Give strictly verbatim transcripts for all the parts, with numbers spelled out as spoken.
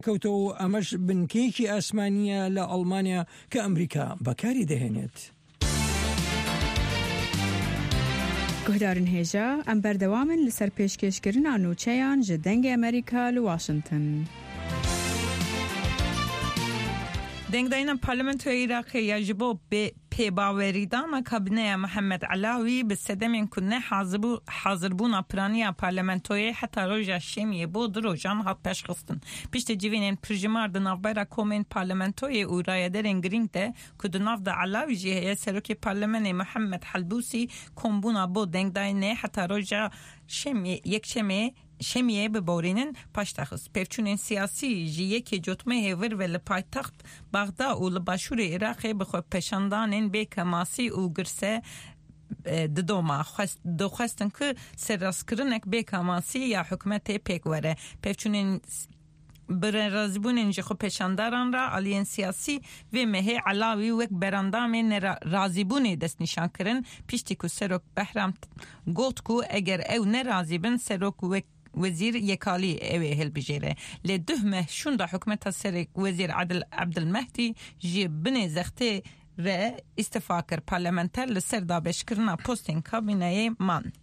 کەوتەوە ئەمەش بنکەیەکی ئاسمانیە لە ئەڵمانیا کە ئەمریکا بەکاری دەهێنێت. گهدارن هێژە ئەم بەردەوامن لەسەر پێشکەشکردنا نوچەیان ji dengê Amerîka li Washington. دنگداینا پارلمانتوی عراقی یا جبو به پیباوریدان کابینه محمد علاوی به سدمین کنه حاضر بونا پرانیا پارلمانتوی حتی روژا شیمیه بود روژان هات پیش خستن. پیشت جوینین پرجمار دناف بیرا کومین پارلمانتوی او رایدرین گرینگ ده که دناف ده علاوی جیه سروکی پارلمان محمد حلبوسی کم بونا بود دنگداینه حتی روژا شیمیه یک شیمیه شمیه به بورینن پاشتخص پیفچونین سیاسی جیه که جوتمه هیور و لپایتخت بغداد و لباشور عراقی بخواه پشاندانین به کماسی و گرسه ددوما دو خواستن که سراسکرنک به کماسی یا حکمت پیک وره پیفچونین بر رازبون اینجا خو پشانداران را آلین سیاسی و مه علاوی وک براندام رازیبونی دست نشان کرن پیشتی که سروک بحرام گوت کو اگر او نرازیبن سروک وک وزیر یکالی اوی هل بجیره لدهمه شوندا حکمت سرک وزیر عدل عبدالمهدی جی بنی زخته ر استفاکر پارلمانتر لسر دابشکرنا پوستین کابینه من.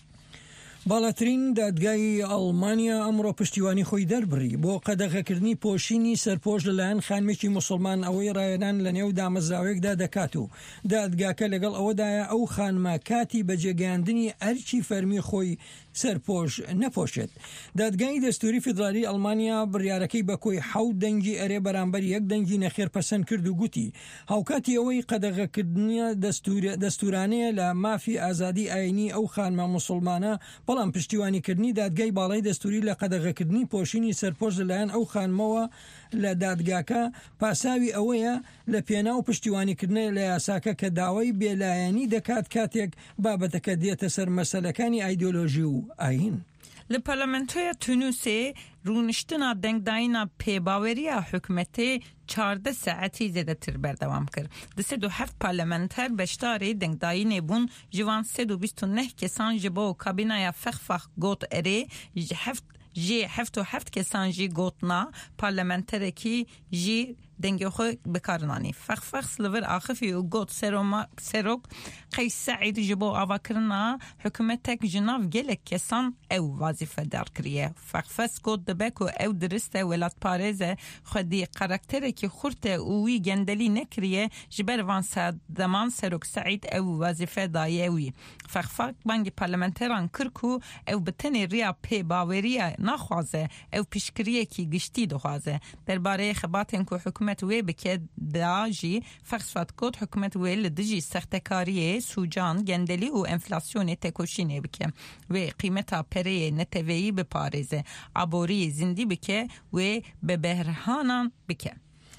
باڵاترین دادگای ئەڵمانیا ئەمڕۆ پشتیوانی خۆی دەربڕی بۆ قەدەغەکردنی پۆشینی سەرپۆش لەلایەن خانمێکی موسڵمان ئەوەی ڕایەنان لە نێو دامەزراوەیەکدا دەکات و دادگاکە لەگەڵ ئەوەدایە ئەو خانمە کاتی بەجێگەاندنی ئەرچی فەرمی خۆی سەرپۆش نەپۆشێت. دادگای دەستوری فیدرالی ئەڵمانیا بڕیارەکەی بە کۆی حەوت دەنگی ئەرێ بەرامبەر یەک دەنگی نەخێرپەسەند کرد و گوتی هاوکاتی ئەوەی قەدەغەکردنی دەستورانەیە لە مافی ئازادی ئاینی ئەو خانمە موسڵمانە، بەڵام پشتیوانیکردنی دادگای باڵای دەستوری لە قەدەغەکردنی پۆشینی سەرپۆش لەلایەن ئەو خانمەوە لە دادگاکە پاساوی ئەوەیە لە پێناو پشتیوانیکردنە لە یاساکە کە داوای بێلایەنی دەکات کاتێک بابەتەکە دێتە سەر مەسەلەکانی ئایدۆلۆژی و ئاین. لپارلمانتوی تونوسی رونشتنا دنگداینا پیباوریا حکمتی چارده ساعتی زیده تر بردوام کرد. دسته دو هفت پارلمانتر بشتاری دنگداینه بون جوان سه دو بیست و نه کسان جبو کابینای فخ فخ گوت اره هفت جی هفت و هفت کسان جی گوتنا پارلمانتره کی جی دنگی خو بکارنانی فخ فخ سلور آخفی و گوت سروک قیس سعید جبو آوا کرنا حکومتک جناف گلک کسان او وظیفه دار کریه فخ فخ گوت دبک و او درسته ولات پارزه خودی قرکتره کی خورته اوی گندلی نکریه جبر وان سادمان سروک سعید او وظیفه دایوی فخ فخ بانگی پارلمانتران کرکو او بتنی ریا پی باوریه نخوازه او پیشکریه کی گشتی دخوازه درباره خباتن که حکومت وی بکه داجی فقصفت کد حکومت وی لدجی سختکاریه سوجان گندلی و انفلاسیون تکوشینه بکه وی قیمتا پره نتویی بپارزه عبوری زندی بکه وی به بحرانان بکه.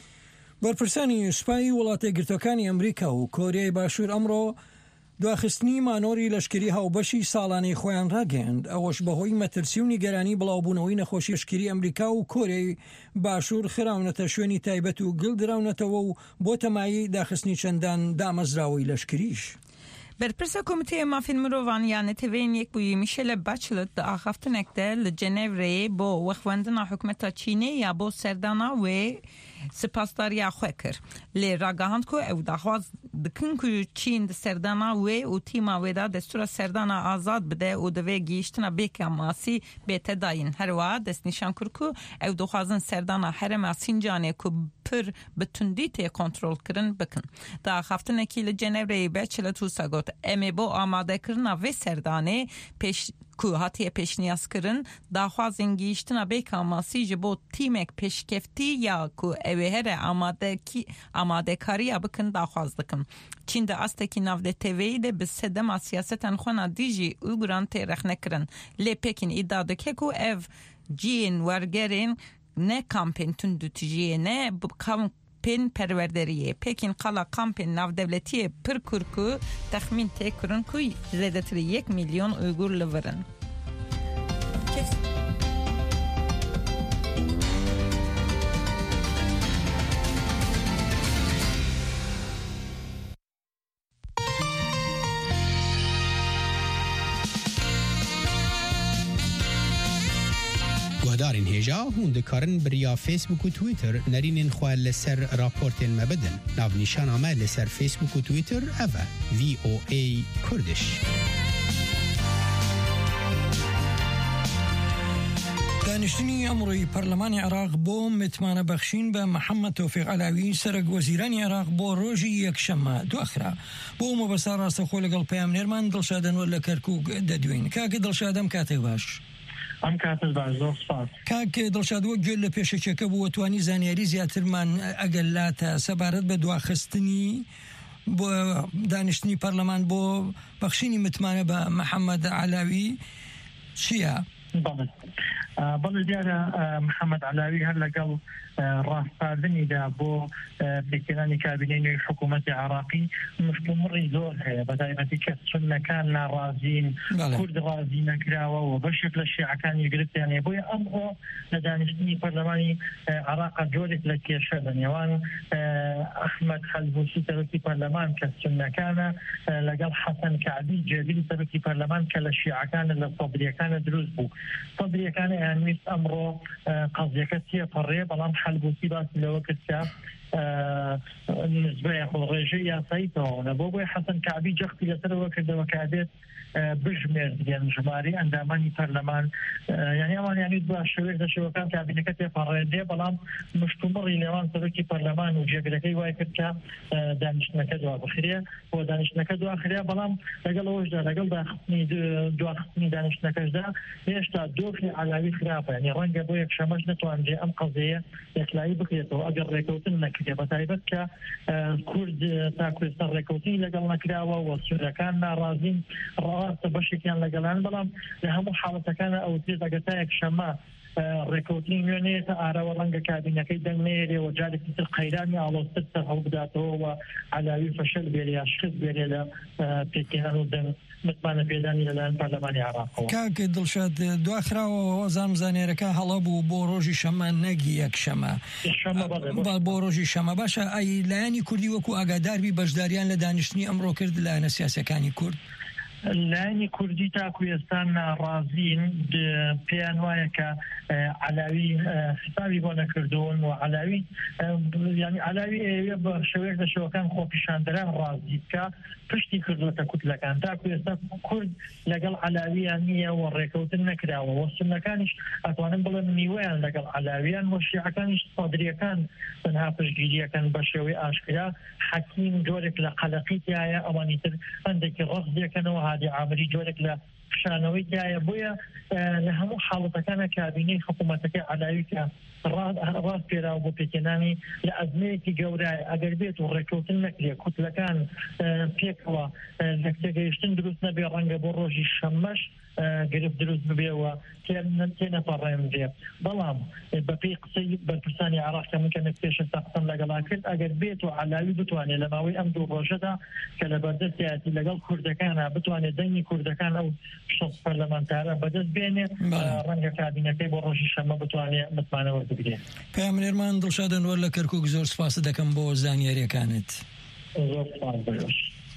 بەرپرسانی سوپای وڵاتە گرتوەکانی ئەمریکا و کۆریای باشوور ئەمڕۆ دواخستنی مانۆری لەشکری هاوبەشی ساڵانەی خۆیان ڕاگەیاند، ئەوەش بەهۆی مەترسی و نیگەرانی بڵاوبوونەوەی نەخۆشی شکری ئەمریکا و کۆریای باشوور خراونەتە شوێنی تایبەت و گڵدراونەتەوە و بۆ تەمایی داخستنی چەندان دامەزراوەی لەشکریش. برپرسا کمیته مافین مروان یعنی توین یک بوی میشل بچلت دا آخفتن اکده لجنیو ری با وخوندنا حکمتا چینی یا با سردانا و سپاسداری خواه کر لی راگاهند که او دخواست دکن که چین دا سردانا و او تیما و دا دستور سردانا آزاد بده او دوی گیشتنا بیک ماسی بیت داین هر واد دست نشان کر که او دخوازن سردانا حرم سینجانه که پر بتندی تی کنترول کرن بکن دا آخفتن اکی لجنیو ری بچلت و ساگوت امی با آماده کرنا و سردانه پیش که هاتی پیشنیاز کرن داخوازن گیشتنا بیکا ماسی جبو تیمک پیشکفتی یا که اوه هر آماده, کی آماده کاری بکن داخواز دکن. چین دا استکی نافده تیوی ده بسدم سیاستن خونا دیجی اوگران تی رخنه کرن لی پیکن ایدا دکه که او جین ورگرین نه کامپین تندو تجیه نه بکام پین پروردریه پیکین قلا کامپین ناو دولتی پر کرکو تخمین تکرن کوی زیادتر یک میلیون اویغور لورن. دارین هجا هون دکارن بریا فیسبوک و تویتر نرینین خواه لسر راپورتین مبدن ناو نیشان آمه لسر فیسبوک و تویتر اوه وی او ای کردش. دانشتنی ئەمڕۆی پەرلەمانی عێراق بۆ متمانە بەخشین بە محەممەد تۆفیق عەلاوی سەرۆک وەزیرانی عێراق بۆ ڕۆژی یەکشەممە دواخرا بۆ مەبەستا ڕاستەخۆ لەگەڵ پەیامنێرمان دڵشادەنوەر لە کەرکووک دەدوین. کاکە دڵشادەم کاتێک باش. ئەم کاتت باش زۆر سپاس. کاک دڵشاد وەک گوێ لە پێشەکێکە بووە توانی زانیاری زیاترمان ئەگەلاتە سەبارەت بە دواخستنی بۆ دانیشتنی پەرلەمان بۆ بەخشینی متمانە بە محەممەد عەلاوی چییە؟ بەڵێ بەڵێ دیارە محەممەد عەلاوی هەر لەگەڵ ڕاستپاردنیدا بۆ پێکردنی کابینەی نوێی حکوومەتی عێراقی مشتومڕی زۆر هەیە بەتایبەتی کە سونەکان ناڕازین کورد ڕازی نەکراوە و بەشێک لە شیعەکانی گرفتیان هەیە بۆیە ئەمڕۆ لە دانیشتنی پەرلەمانی عێراق جۆرێک لە کێشە لە نێوان ئەحمەد خەلبوسی سەرۆکی پەرلەمان کە سونەکانە لەگەڵ حەسەن کەعبی جێگیری سەرۆکی پەرلەمان کە لە شیعەکانە لە سەدریەکانە دروست بوو. سەدریەکانە یانویست ئەمڕۆ قەزیەکە تێپەڕێ بەڵام خەلبوسی باسی لەوە کرد کە نسبەیە ڕێژەی یاساییتەوە بۆ بۆی حەسەن کەعبی جەختی لەسەرەوە کردەوە کە ئەبێت بژمێردرێن ژمارەی ئەندامانی پەرلەمان یعنی ئەوان یانویست بە شێوەیەک لە شێوەکان کابینەکە تێپەڕێندێ بەڵام مشتومڕی نێوان سەرۆکی پەرلەمان و جێگرەکەی وای کرد کە دانیشتنەکە دوابخرێ بۆ دانیشتنەکە دواخرێ بەڵام لەگەڵ ئەوەشدا لەگەڵ داخستنی دواخستنی دانیشتنەکەشدا هێشتا دۆخی عەلاوی خراپە یعنی ڕەنگە بۆ یەکشەمەش نەتوانرێ ئەم قەزەیە یەکلایی بکرێتەوە ئەگەر ڕێکەوتن نەکرێ بەتایبەت کە کورد تا کوردستان ڕێکەوتنی لەگەڵ نەکراوە و سوورەکان ناڕازین ڕاستە بەشێکیان لەگەڵان بەڵام لە هەموو حاڵەتەکانە ئەو تێت ئەگەر تا یەکشەممە ڕێکەوتنی نوێنێتە ئارەوە ڕەنگە کابینەکەی دەنگنێرێ و جارێکی تر قەیرانی ئاڵۆستر سەر هەڵ بداتەوە و عەلاوی فەشەل بێرێ یا شکست بێرێ لە پێکهێنان و دەنگ متمانە پێدانی لەلایەن پەرلەمانی عێراقەوە. کاک دڵشاد دواخراوە زانم زانێرەکە هەڵە بوو بۆ ڕۆژی شەمە نەگی یەکشەمە بۆ ڕۆژی شەمە باشە ئەی لایەنی کوردی وەکو ئاگاداربی بەشداریان لە دانیشتنی ئەمڕۆ کرد لایەنە سیاسەکانی کورد. لایەنی کوردی تا کوێستان ناڕازین پێیان وایە کە عەلاوی حسابی بۆ نەکردوون و عەلاوی ینی عەلاوی ئێوە بە شێوەیەک لە شێوەکان خۆپیشاندەران ڕازی بکە پشتی کردوتە کوتلەکان تا کوێستا کورد لەگەڵ عەلاویان نییە و ڕێکەوتن نەکراوە و سونەکانیش ئەتوانن بڵێن میوەیان لەگەڵ عەلاویان و شیعەکانیش سەدریەکان تەنها پشتگیریەکەن بە شێوەی ئاشکرا حەکیم جۆرێک لە قەلەقیتیایە ئەوانی تر هەندێکی ڕەفزێکەنەوە هادی عامری جۆرێک لە فشانەوەی تایە بۆیە لە هەموو حاڵەتەکانە کابینەی حکوومەتەکەی عەلاوی کە ڕاست پێراوە بۆ پێکهێنانی لە ئەزمەیەکی گەورایە ئەگەر بێت و ڕێکەوتن نەکرێ کوتلەکان پێکەوە لە تێگەیشتن دروست نەبێ ڕەنگە بۆ ڕۆژی شەممەش گرفت دروست ببێەوە تێنەپەڕێنرێ بەڵام بەپێی قسەی بەرپرسانی عێراق کە من کەمێک پێش قسەم لەگەڵا کرد ئەگەر بێت و عەلاوی بتوانێت لە ماوەی ئەم دوو ڕۆژەدا کە لە بەردەستیاتی لەگەڵ کوردەکانە بتوانێت دەنگی کوردەکان ئەو شەڕ پەرلەمانتارە بەدەست بێنێ ڕەنگە کابینەکەی بۆ ڕۆژی شەممە بتوانێت متمانەوە بگرێت. پەیامنێرمان دڵشادەنوەر لە کەرکووک زۆر سپاس دەکەم بۆ زانیاریەکانت. زۆر سپاس بەش.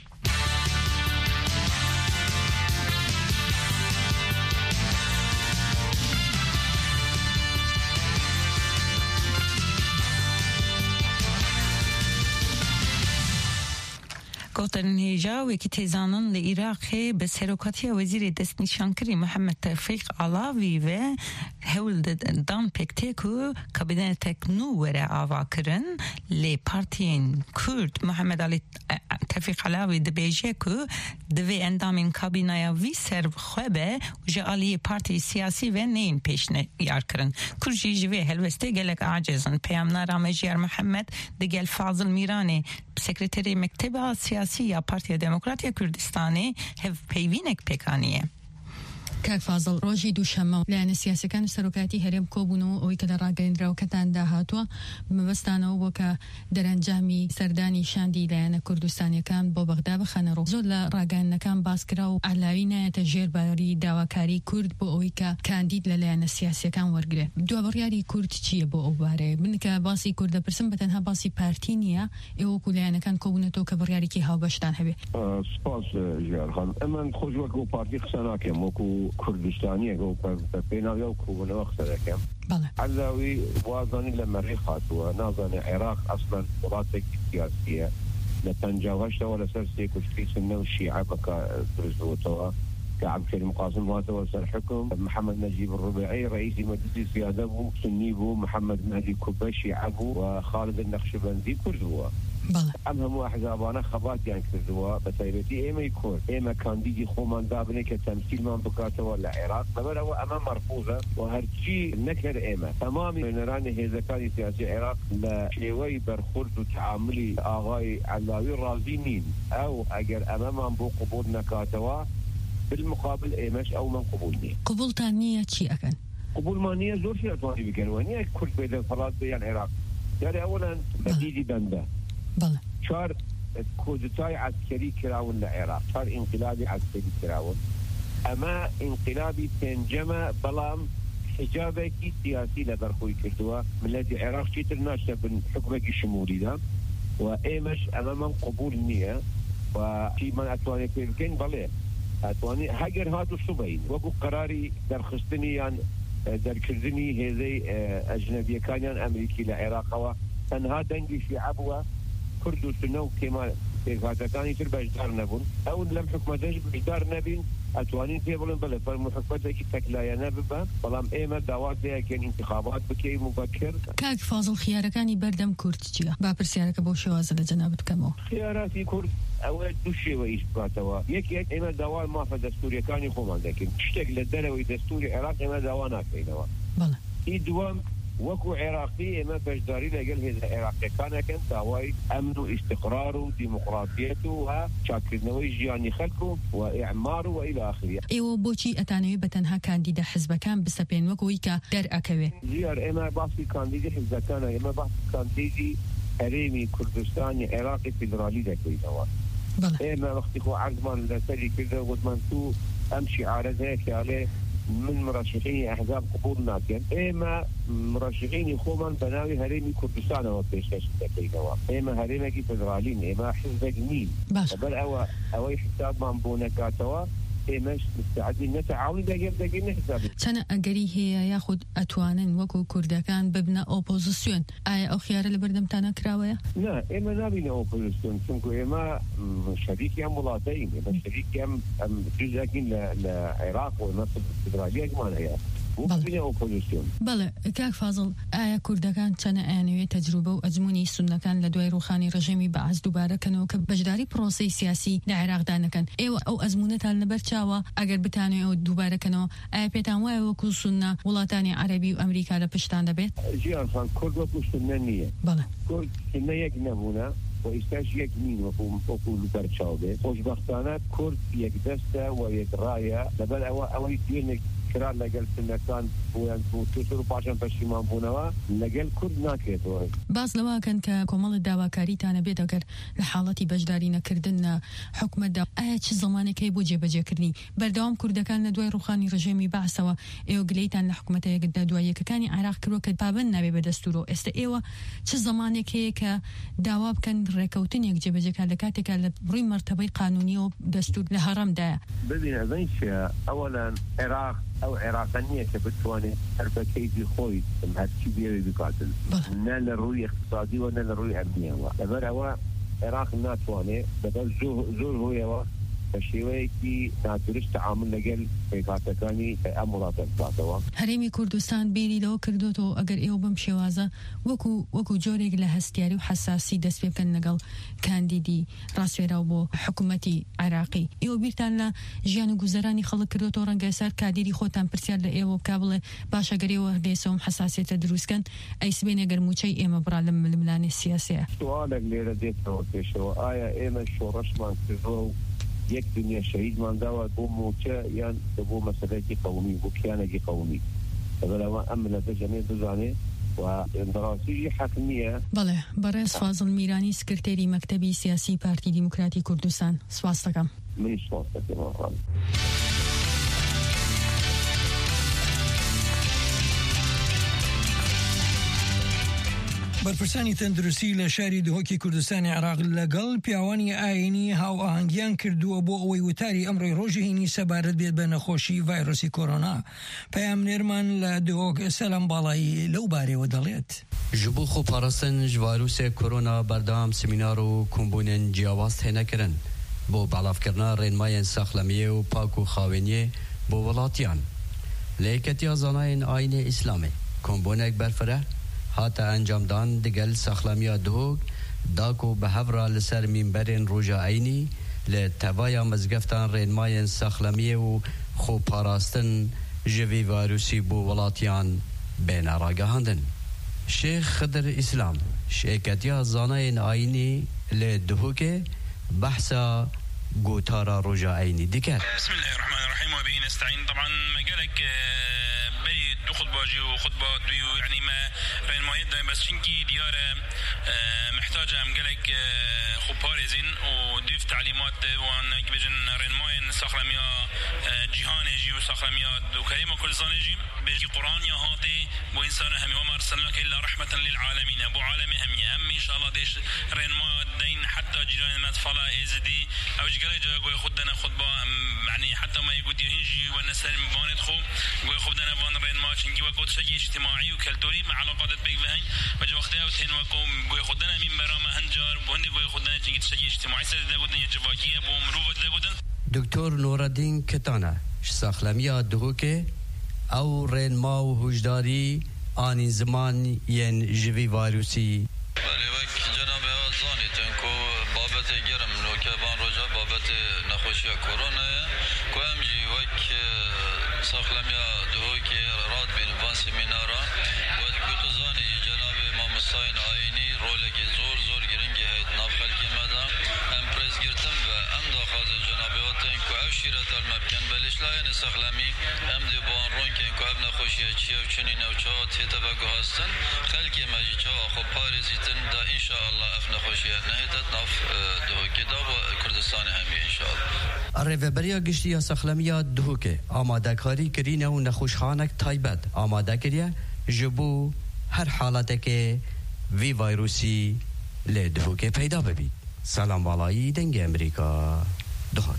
گوتن هیجا وکی تیزانان لعراقی به سرکاتی وزیر دست نشانکری محمد تفیق علاوی و هول دان پکته کو کابینه تکنو وره آوا کرن لی پارتین کرد محمد علی تفیق علاوی دبیجه کو دوی اندامین کابینه وی سر خوبه و جالی پارتی سیاسی و نین پیشنه یار کرن کرجی جوی هلوسته گلک عاجزن پیامنا رامجیار محمد دگل فاضل میرانی سکرتری مکتب سیاسی یا پارتی دموکراتی کردستانی هف پیوینک پکانیه. کاک فازڵ ڕۆژی دووشەممە لایەنە سیاسەکان سەرۆکاتی هەرێم کۆبوونەوە ئەوەی کە لە ڕاگەیەندراوەکەتان داهاتووە مەبەستانەوە بۆ کە دەرەنجامی سەردانی شاندی لایەنە کوردستانیەکان بۆ بەغدا بخەنەڕۆ. زۆر لە ڕاگەیەندەکان باسکرا و عەلاوی نایەتە ژێرباری داواکاری کورد بۆ ئەوەی کە کاندید لە لایەنە سیاسیەکان وەرگرێت. دوابڕیاری کورد چییە بۆ ئەو بارەیە؟ من کە باسی کوردە پرسم بەتەنها باسی پارتی نییە ئێوەکو لایەنەکان کۆبوونەتەوە کە بڕیارێکی هاوبەشتان هەبێت. سپاس ژیارخان ئەمن خۆش وەکو پارتی قسە ناکەم وەکو كردستانية جو بينا جو كونا وقتها كم بله علاوي وازاني لما ريخات ونازاني عراق أصلا مراتك سياسية لتنجاوش ولا سرسي كشكي سنة والشيعة بكا درزوتوا كعب كريم قاسم واتوا الحكم محمد نجيب الربيعي رئيس مجلس سيادة سنيبو محمد مهدي كبشي عبو وخالد النقشبندي كردوا بله أمهم أحزابنا خبات يعني كردوا بسيبتي إما يكون إما كان ديجي خومان دابني كتمثيل من بكاته ولا عراق طبعا هو أمام مرفوضة وهرشي نكر إما تمامي نراني هذا كان سياسي عراق لشيوي برخورد وتعاملي آغاي علاوي رازينين أو أجر أمام بو قبول نكاتوا بالمقابل إيماش أو من قبولني قبول تانية شيء أكن قبول مانية زور شيء أتواني بكنوانية كل بيد الفراد بيان العراق يعني أولا بديدي بنده بله شار كودتاي عسكري كراون للعراق شار انقلابي عسكري كراون أما انقلابي تنجمة بلام حجابك سياسي لبرخوي كردوا من الذي العراق شيتر ناشته من حكمك الشمولي ده وإيماش أمام قبول النية وفي من أتواني كيمكن بله أتواني هاجر هاتو الصبين وقو قراري درخستني يعني در كردني هذي أجنبية كان أمريكي لعراق تنها دنجي في عبوة كردو سنو كما هذا كان يصير بجدار نبون أو لم حكمتش بجدار نبين أتوانين تيبلون بله فالمحكمتك تكلايا نببا بلام إيما دواتها كان انتخابات بكي مبكر كاك فاضل خياركاني بردم كردجيا بابر سيارك بوشوازة لجنابت كمو خياراتي كرد أول دوشي وإيش باتوا يكي إيما دوال ما فدستوري كان يخومان لكن تشتك للدلوي دستوري عراق إيما دوانات بينوا بله إي دوام وكو عراقي إما بجداري لقل هذا عراقي كان كان داواي أمن واستقرار وديمقراطيته وشاكرنوي جياني خلقه وإعماره وإلى آخره إيوه بوشي أتانوي بتنها كانديدا حزب كان بسبين وكويكا در أكوي زيار إما باسي كانديدا حزب كان إما باسي كانديدي حريمي كردستاني عراقي فيدرالي دكوي دوا بله إما وقت خو عزمان لسالي كذا وزمان تو أمشي عارض هيك عليه من مرشحين أحزاب قبول ناكن إما مرشحين يخومن بناوي هريمي كردستان وبيشتش تكينوا إما هريمي فدرالين إما حزب مين بل أو أو حساب من بونكاتوا إماش مستعدين نتعاون دقيق دقيق نحساب كان أجري هي ياخد أتوانن وكو كردكان ببنا أوبوزيسيون أي أو خيار اللي بردم تانا كراوية؟ لا إما نابين أوبوزيسيون سنكو إما شريكي أم ملاطين إما شريكي أم جزءكين لعراق ومصر الفدرالية كمان هي بله كاك فاضل آية كردكان كان آنوية تجربة وأزموني سنة كان لدوي روخاني رجيمي بعز دوباره كانوا كبجداري بروسي سياسي لعراق دانا كان إيوه أو أزمونة النبرشاوة أجر بتاني أو دوباره كانوا آية بيتان واي وكو سنة ولاتاني عربي وأمريكا لبشتان دبيت جيان خان كرد وكو سنة نية بله كرد سنة يك نبونا وإستاش يك مين وكو وكو لبرشاوة خوشبختانات كرد يك دستة ويك راية لبل أو أو يدينك كرار لقل سنة كان بوين توتر وباشن بشيمان بونوا لقل كرد ناكيت باز لوا كان ككمال الدواكاري تانا بيت أجر لحالتي بجدارينا كردنا حكم الدوا أه چه زمانه كي بوجي بجي كردني بردوام كرد كان لدوي روخاني رجيمي بعثوا إيو قليتان لحكمته يقد دوائي كاني عراق كرو كبابن نبي بدستورو است إيوه چه زمانه كي كدواب كان ركوتين يقجي بجي كالكاتي كالبروي مرتبة قانونية دستور لهرم دا ببين هذين أولا عراق أو عراقية كبتواني أربكيدي خوي هالشي بيبي بقاتل نال الرؤية اقتصادي ونال الرؤية أمنية لبر هو عراق ناتواني بدل زور زور هو فشيوي كي ناتورش تعامل لقل في قاتكاني أمورات القاتوا هريمي كردستان بيري لو كردوتو أجر إيو بمشي وازا وكو وكو جوريق لهستياري وحساسي دس بيبكن لقل كانديدي راسويرا وبو حكومتي عراقي إيو بيرتان لا جيانو جوزراني خلق كردوتو رنقاسار كاديري خوتان برسيار لإيو بكابل باشا قريو هديسوم حساسية تدروس كان أي سبين أجر موشي إيما برالم الملاني السياسية سؤالك اللي رديته وكيشو آية إيما شو رشمان كذو یک دنیا شهید من داود بو موچه یان بو مسئله کی قومی بو کیانه کی قومی فبلا امن تجمع بزانه ودراسي حكمية بله برئيس فاضل ميراني سكرتيري مكتبي سياسي بارتي ديمقراطي كردستان سواستكم من سواستكم بەرپرسانی تەندروستی لە شاری دهۆکی کوردستانی عێراق لەگەڵ پیاوانی ئاینی هاو ئاهەنگیان کردووە بۆ ئەوەی وتاری ئەمڕۆی ڕۆژی هینی سەبارەت بێت بە نەخۆشی ڤایرۆسی کۆرۆنا. پەیامنێرمان لە دهۆک سەلام باڵایی لەو بارەوە دەڵێت. ji bo xweparastin ji virûsê korona berdewam semînar û kombûnên ciyawaz tê nekirin bo belavkirina rênmayên sexlemiyê û pak û xaweniyê bo welatiyan. Lê hêketiya zanayên Ayînê Îslamê kombûnek berfireh hata encamdan digel sexlemiya dihok da ku bi hevra li ser mînberên roja Ayînî li tevaya mizgeftan rênmayên sexlemiyê û xweparastin ji vî virûsî bo welatiyan bêne ragihandin. Şeyh Xıdır İslam şirketiya zanayên Ayînî li Duhokê behsa gotara roja Ayînî dike. Bismillahirrahmanirrahim ve bihi nestaîn. Taban megelek beri du khutbacı و خطبه دو يعني ما رنمایت دایم بس چونکی دیاره محتاج هم گلک خوبارزین و دیف تعلیمات وان بجن رنماین ساخرمیا جهان جی و ساخرمیا دو کلمه کل زانه جی بجی قرآن یا هاتی و انسان همی و ما ارسلناک الا رحمة للعالمین بو عالم همی هم ان شاء الله دیش رنمایت دین حتی جیران مدفلا ازدی او جگلی جا گوی خود دنا خطبه يعني حتى ما يقول يهنجي والنسل بانت خو گوی خود دنا بان رنما چونکی وقت شيء اجتماعي وكلتوري مع علاقات بيك بهين وجا وقتها وتين وكم گوی خود دنا من برام هنجار بوند گوی خود دنا چونکی شيء اجتماعي سر ده گودن جواکیه بو مروت ده گودن. دکتر نورالدین کتانه ساخلمیا دهوکه او رنما و هوشداری آنی زمان ین جوی ویروسی بله وقت جناب آزانی تنکو بابت گرم نوکه بان رجا بابت نخوشی کرونا که همجی وقت ساخلمیا دهوکه راد بین بان سمینارا و کتو زانی جناب امام حسین آینی رولکی زور زور گرنگی هید ناف خلکی مدا هم پرز گرتم و هم داخل جناب آتن که او شیرت المبکن بلش لاین ساخلمی هم دی بان رون که که اب نخوشی چیه و چنین او چا تیتا بگو هستن خلکی مجی چا خوب پارزیتن دا انشاءالله اف نخوشی نهیتت ناف دهوکی دا و کردستان همی انشاءالله. ریوبریا گشتی یا سخلمیا دهوکه آماده کاری کرینه و نخوشخانک تایبت آماده کریه جبو هر حالت که وی ویروسی لی دهوکه پیدا ببید. سلام بالایی دنگ امریکا دهوک.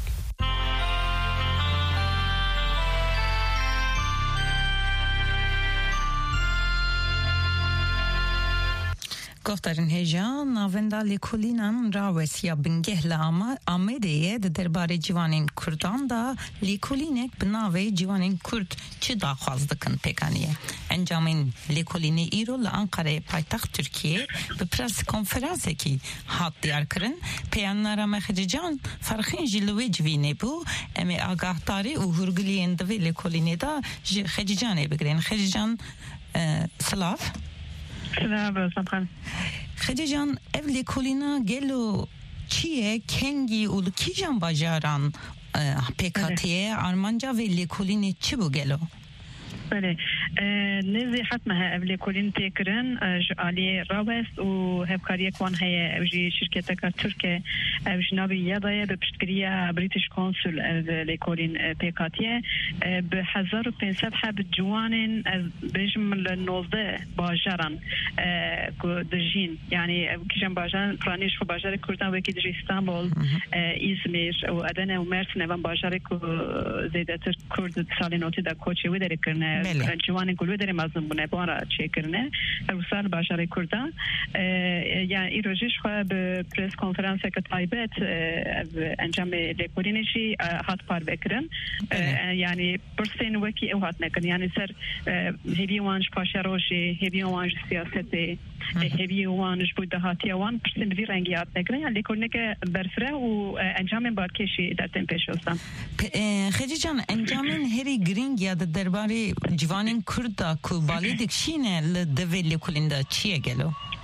گفتارن هجا ناوندا لیکولینان راوسیا بنگه لama آمدهیه ده درباره جوانین کردان دا لیکولینک بناوه جوانین کرد چی داخواز دکن پیکانیه. انجامین لیکولینی ایرو لانقره پایتخت ترکیه به پرس کنفرانسه کی هات دیار کرن پیاننارا مخججان فرخین جلوی جوینه بو امی آگاهداری و هرگلین دوی لیکولینی دا خججانه بگرین. خججان سلاف سلام سلام خدیجان ev لیکولینا گلو چیه کنگی اول کی جان باجاران پیکاتیه آرمانجا و لیکولینی چی بو گلو؟ بله نزی حتما اولی کلین تکرن جالی راوست و هفکاری کوان هی اوجی شرکت کا ترکیه اوج نبی یادای به پشتگیری بریتیش کنسول اولی کلین پیکاتیه به هزار و پنجصد حب جوانین از بجمل نوزده باجران دجین یعنی کیجان باجران پرانیش و باجر کردن و کی دج استانبول ایزمیر و ادنه و مرس نوان باجر کو زیاده تر کرد سال نوتی دا کوچی و داری کرن جوان گلو داریم از نمونه بارا چه کرنه روسال باشاره کردن یعنی این روزش خواه به پرس کنفرانس که تایبت انجام لیکولینشی هات پار بکرن یعنی برسین وکی او هات نکن یعنی سر هیوی وانش پاشه روشی هیوی وانش سیاستی هیوی وانش بود هاتی وان برسین وی رنگی هات نکن یعنی لیکولینه که برفره و انجام بارکشی در تیم پیش هستم. خیلی جان انجام هری گرینگ یا درباره جوانین کرد کو بالی دکشینه لدوی لیکولینده چیه گلو؟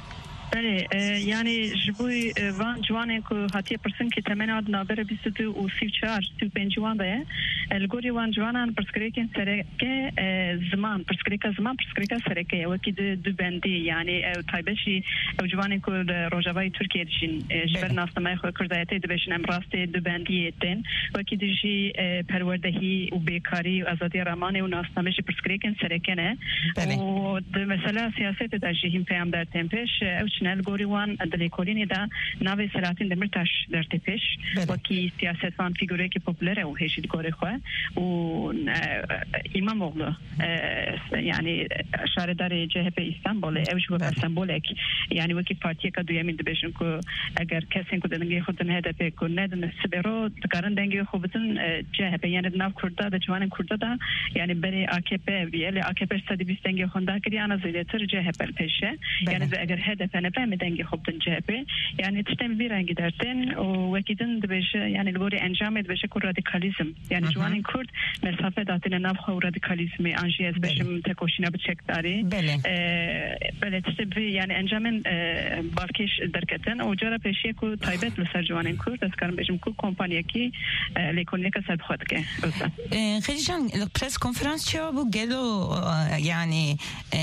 بله یعنی جبوی وان جوانه که هاتی پرسن که تمناد نابر بیست و سی و چهار سی و پنج جوان ده الگوری وان جوانان پرسکریکن سرکه زمان پرسکریکا زمان پرسکریکا سرکه وکی دو بندی یعنی تایبشی جوانه که روجاوی ترکیه دشین جبر ناسنامه خو کردایته دبشن امراست دو بندی تن وکی دجی پروردهی و بیکاری و آزادی رامانه و ناسنامه جی پرسکریکن سرکه نه و مثلا سیاست دجیم پیام در تمپش اوچنال گوریوان دلیکولینی دا نوی سراتین دمرتاش در تپش وکی سیاست وان فیگوره که پوپولره و هشید گوری خواه و امام اغلو یعنی شاردار جهب استانبول اوش و استانبولک یعنی وکی پارتیه که دویمین دبشن که اگر کسی که دنگی خودن هدف کنه دن سبرو دکارن دنگی خودن جهب یعنی ناو کرده دا جوان کرده دا یعنی بری آکپه بیل آکپه صدی بیست دنگی خونده کری آن زیادتر جهب پشه یعنی اگر هدف نفهم دنگی خودن جهبه یعنی تشتم بیرنگی درتن و وکیدن دبشه یعنی الگوری انجام دبشه که رادیکالیزم یعنی جوان کرد مسافه داتن ناو خو رادیکالیزم انجی از بشم تکوشینا بچک داری بله تشتم یعنی انجام بالکش درکتن و جرا پیشی کو تایبت لسر جوان کرد از کارم بشم کو کمپانی کی لیکونی که سب خود که خیلی جان پرس کنفرانس چه بو گلو یعنی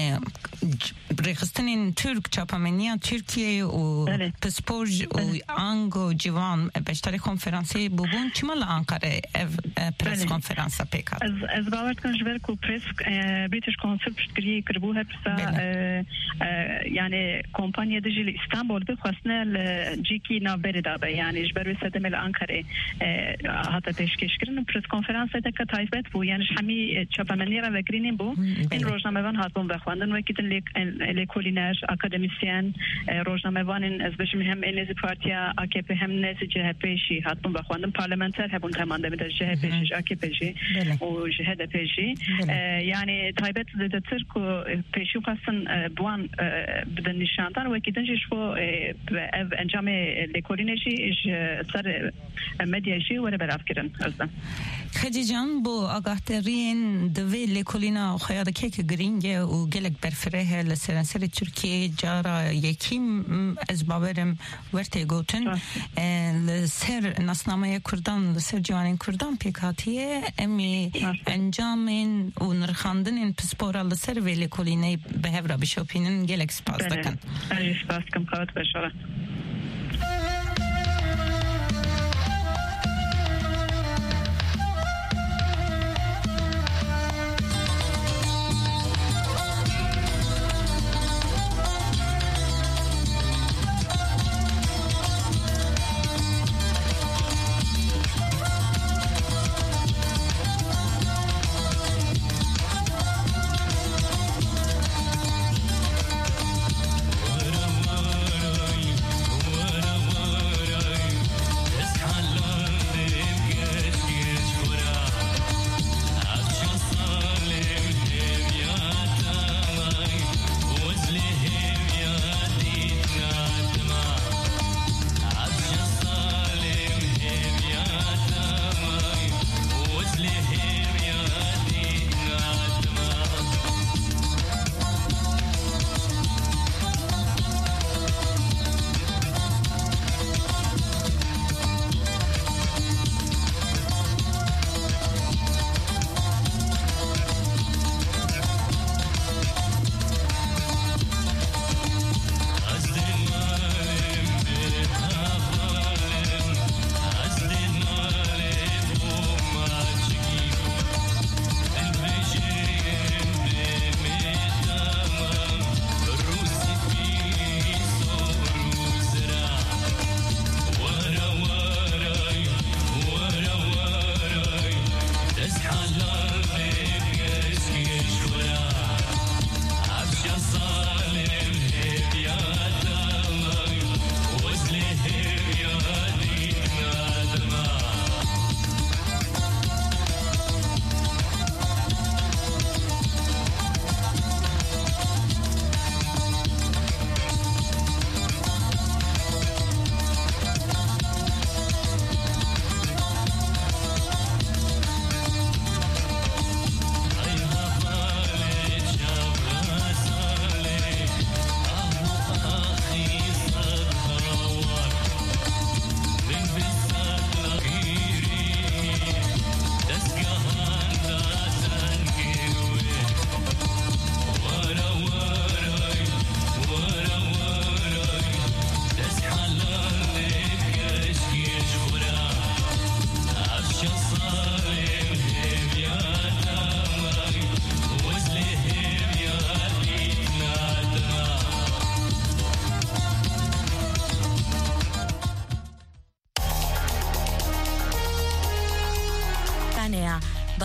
رخصتن ترک چاپمنیا ترکیه و پسپورج و آنگو جوان بیشتر کنفرانسی بودن چی مال آنکاره پرس کنفرانس پیکار از از باورت کنم جبر کو پرس بریتیش کانسل پشتگیری کربو هرسا یعنی کمپانی دیجی استانبول بخواستن جیکی نابری دابه یعنی جبر وسط مل آنکاره حتی پیشکش کردن پرس کنفرانس دکه تایبت بو یعنی همی چاپمنی را وگرینیم بو این روزنامه وان هاتون بخواندن و کیتن لیکولینر اکادمیسیان روزنامه وان از بشم هم اینزی پارتیا آکپ هم نزی جهپیشی هاتون بخواندن پارلمانتر هبون تمانده میده جهپیشی آکپیشی و جهدپیشی یعنی تایبت دتر کو پیشو خاصن بوان بدن نشاندن و کیتن جش بو انجام لیکولینشی سر مدیاشی و براف کردن ازدم خدی جان بو آگاهترین دوی لیکولینا خیاده که که گرینگه و گلک برفره لسرانسر ترکیه جارا یکیم از باورم ورته گوتن لسر نصنامه کردان لسر جوانین کردان پیکاتیه امی انجامین و نرخاندن پسپورا لسر وی لیکولینه به هفرا بشوپینن گلک سپاس دکن سپاس کم قوت بشاره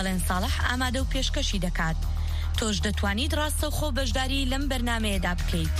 دەڵێن ساڵح ئامادە و پێشکەشی دەکات. تۆش دەتوانیت ڕاستەوخۆ بەشداری لەم بەرنامەیەدا بکەیت.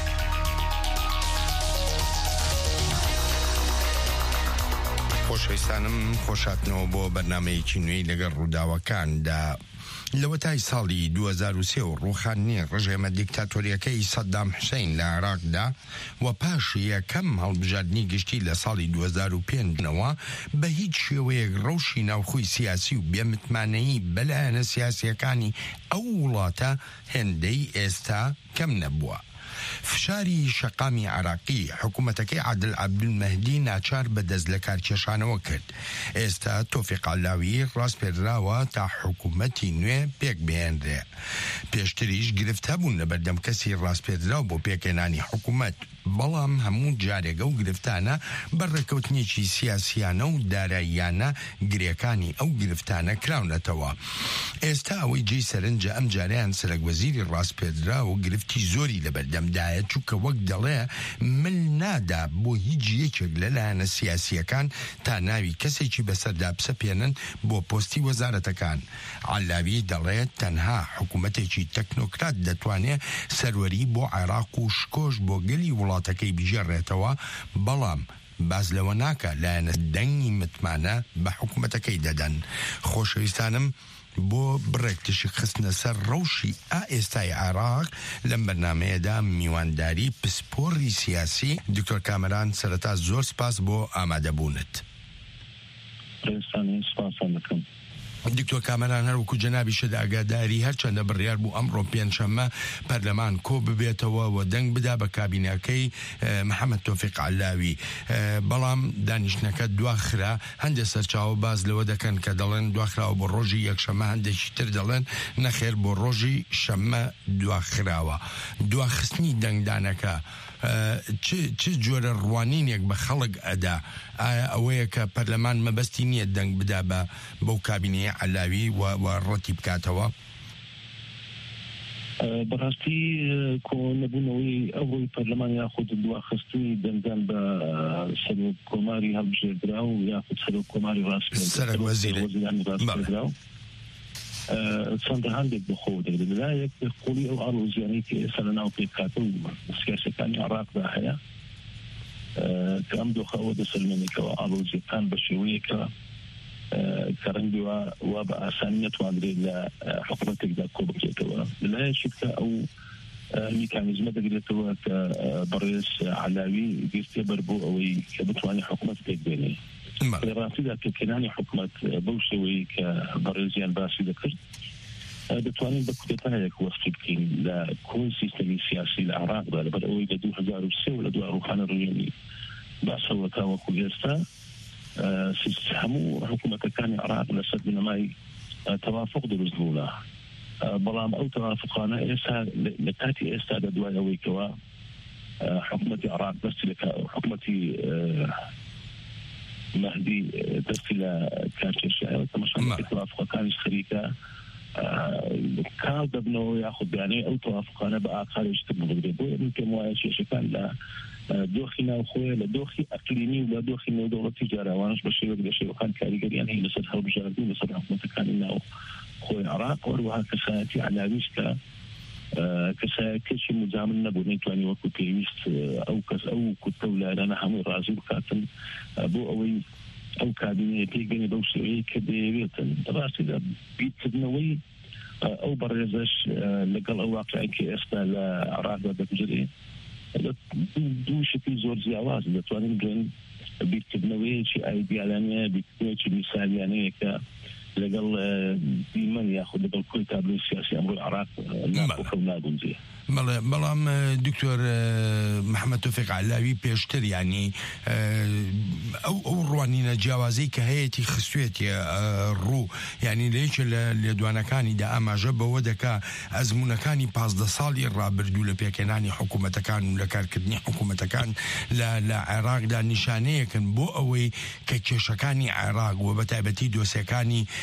خۆشەویستانم خۆشاتنەوە بۆ بەرنامەیەکی نوێی لەگەڵ ڕووداوەکاندا. لەوە تای ساڵی دوو هەزار و سێ و ڕووخاندنی ڕژێمە دیکتاتۆریەکەی سەدام حوسێن لە عێراقدا و پاش یەکەم هەڵبژاردننی گشتی لە ساڵی دوو هەزار و پێنجەوە بە هیچ شێوەیەک ڕەوشی ناوخۆی سیاسی و بێمتمانەیی بەلایەنە سیاسیەکانی ئەو وڵاتە هێندەی ئێستا کەم نەبووە. فشاری شەقامی عراقی حکوومەتەکەی عادل عەبدولمەهدی ناچار بەدەست لە کارکێشانەوە کرد. ئێستا تۆفیق عەلاوی ڕاستپێدراوە تا حکوومەتی نوێ پێک بهێنرێ. پێشتریش گرفت هەبوون لە بەردەم کەسی ڕاستپێدراو بۆ پێکهێنانی حکوومەت، بەڵام هەموو جارێگە و گرفتانە بەڕێکەوتنێکی سیاسیانە و داراییانە گرێکانی ئەو گرفتانە کراونەتەوە. ئێستا ئەوەی جێی سەرنجە ئەم جاریان سەرک وەزیری ڕاستپێدرا و گرفتی زۆری لە بەردەمدایە، چووکە وەک دەڵێ مل نادا بۆ هیچ یەکێک لەلایەنە سیاسیەکان تا ناوی کەسێکی بەسەردا بسەپێنن بۆ پۆستی وەزارەتەکان. عەلاوی دەڵێت تەنها حکوومەتێکی تەکنۆکرات دەتوانێت سەروەری بۆ عێراق و شکۆش بۆ گەلی وڵاتەکەی بژێڕێتەوە، بەڵام باز لەوە ناکە لایەنە دەنگی متمانە بە حکوومەتەکەی دەدەن. خۆشەویستانم بۆ بڕێک تشی خستنە سەر ڕەوشی ئا ئێستای عێراق لەم بەرنامەیەدا میوانداری پسپۆڕی سیاسی دکتۆر کامەران سەرەتا زۆر سپاس بۆ ئامادەبوونت. دکتۆر کامەران هەروەکو جەنابی شت ئاگاداری هەرچەندە بڕیار بوو ئەمڕۆ پێنجشەممە پەرلەمان کۆ ببێتەوە و دەنگ بدا بە کابینەکەی محەممەد تۆفیق عەلاوی، بەڵام دانیشتنەکە دواخرا. هەندێک سەرچاوە باز لەوە دەکەن کە دەڵێن دواخراوە بۆ ڕۆژی یەکشەممە، هەندێکی تر دەڵێن نەخێر بۆ ڕۆژی شەممە دواخراوە. دواخستنی دەنگدانەکە چ جۆرە ڕوانینێک بە خەڵک ئەدا؟ ئایا ئەوەیە کە پەرلەمان مەبەستی نییە دەنگ بدا بە بەو کابینەیە عەلاوی و ڕەتی بکاتەوە؟ بەڕاستی کۆنەبوونەوەی ئەوەی پەرلەمان یاخود دواخستنی دەنگدان بە سەرۆک کۆماری هەڵبژێردرا و یاخود سەرۆک کۆماری سەرۆک وەزیرانی ڕاستپێدراو چەندە هەندێک بخۆ دەگرێت. لایەک قوڵی ئەو ئاڵۆزیانەی کە ئێستا لە ناو پێکاتە و سیاسەکانی عێراقدا هەیە کە ئەم دۆخە ئەوە دەسەلمێنێکەوە ئاڵۆزیەکان بە شێوەیەکە کە ڕەنگی وا بە ئاسانی نەتوانرێت لە حکوومەتێکدا کۆ بکرێتەوە. لایەکی کە ئەو میکانیزمە دەگرێتەوە کە بەڕێز عەلاوی گرتێ بەر بۆ ئەوەی کە بتوانێت حکوومەت پێک بێنێ. ڕاستیدا پێکهێنانی حکوومەت بەو شێوەیە کە بەڕێزیان باسی دەکرد دەتوانین بە کودێتایەک وەستی بکەین لە کۆی سیستەمی سیاسی لە عێراقدا لەبەر ئەوەی لە دوو هەزار و سێ و لە دوای ڕووخانە ڕۆژێنی باسەوە تاوەکو ئێستا هەموو حکوومەتەکانی عێراق لەسەر بنەمای تەوافق دروست بووە، بەڵام ئەو تەوافقانە ئێستا لە کاتی ئێستادا دوای ئەوەی کەوە حکوومەتی عێراق دەستی لە حکوومەتی مهدی دەستی لە کارکێشایەوە تەماشای تەوافقەکانی خەریکە کار دەبنەوە یاخود بیانەی ئەو تەوافقانە بە ئاخارێش تر بگرێت. بۆ من پێم وایە کێشەکان لە دۆخی ناوخۆیە، لە دۆخی ئەقلیمی و لە دۆخی نێودەوڵەتی جاراوانش بە شێوەیەک لە شێوەکان کاریگەریان هەیە لەسەر هەڵبژاردن لەسەر حکوومەتەکانی ناوخۆی عێراق. وەروەها کەسایەتی عەلاویش کە کەسایەتێکی مجامل نەبوو، نەیتوانی وەکو پێویست ئەو کەس ئەو کوتە و لایەنە هەمووی ڕازی بکاتن بۆ ئەوەی ئەو کابینەیە پێگەنی بەو شێوەیە کە دەیەوێتن. ڕاستیدا بیرکردنەوەی ئەو بەڕێزەش لەگەڵ ئەو واقعەیە کە ئێستا لە عێراقدا دەگوزرێ دوو شتی زۆر جیاواز دەتوانین بڵێن بیرکردنەوەیەکی ئایدیالانەیە، بیرکردنەوەیەکی میسالیانەیە کە لەگەڵ دیمەن یاخود لەگەڵ کۆی تابلۆی سیاسی ئەمڕۆی عێراق ناخۆ ناگونجێ. بەڵام دکتۆر محەممەد تۆفیق عەلاوی پێشتر ینی ئەو ڕوانینە جیاوازەی کە هەیەی خستوێتی ڕوو ینی لەیەکە لە لێدوانەکانیدا ئاماژە بەوە دەکا ئەزمونونەکانی پازدە ساڵی ڕابردوو لە پێکهێنانی حکوومەتەکان و لە کارکردنی حکوومەتەکان لە عێراقدا نیشانەیەکن بۆ ئەوەی کە کێشەکانی عێراق و بەتایبەتی دۆسیەکانی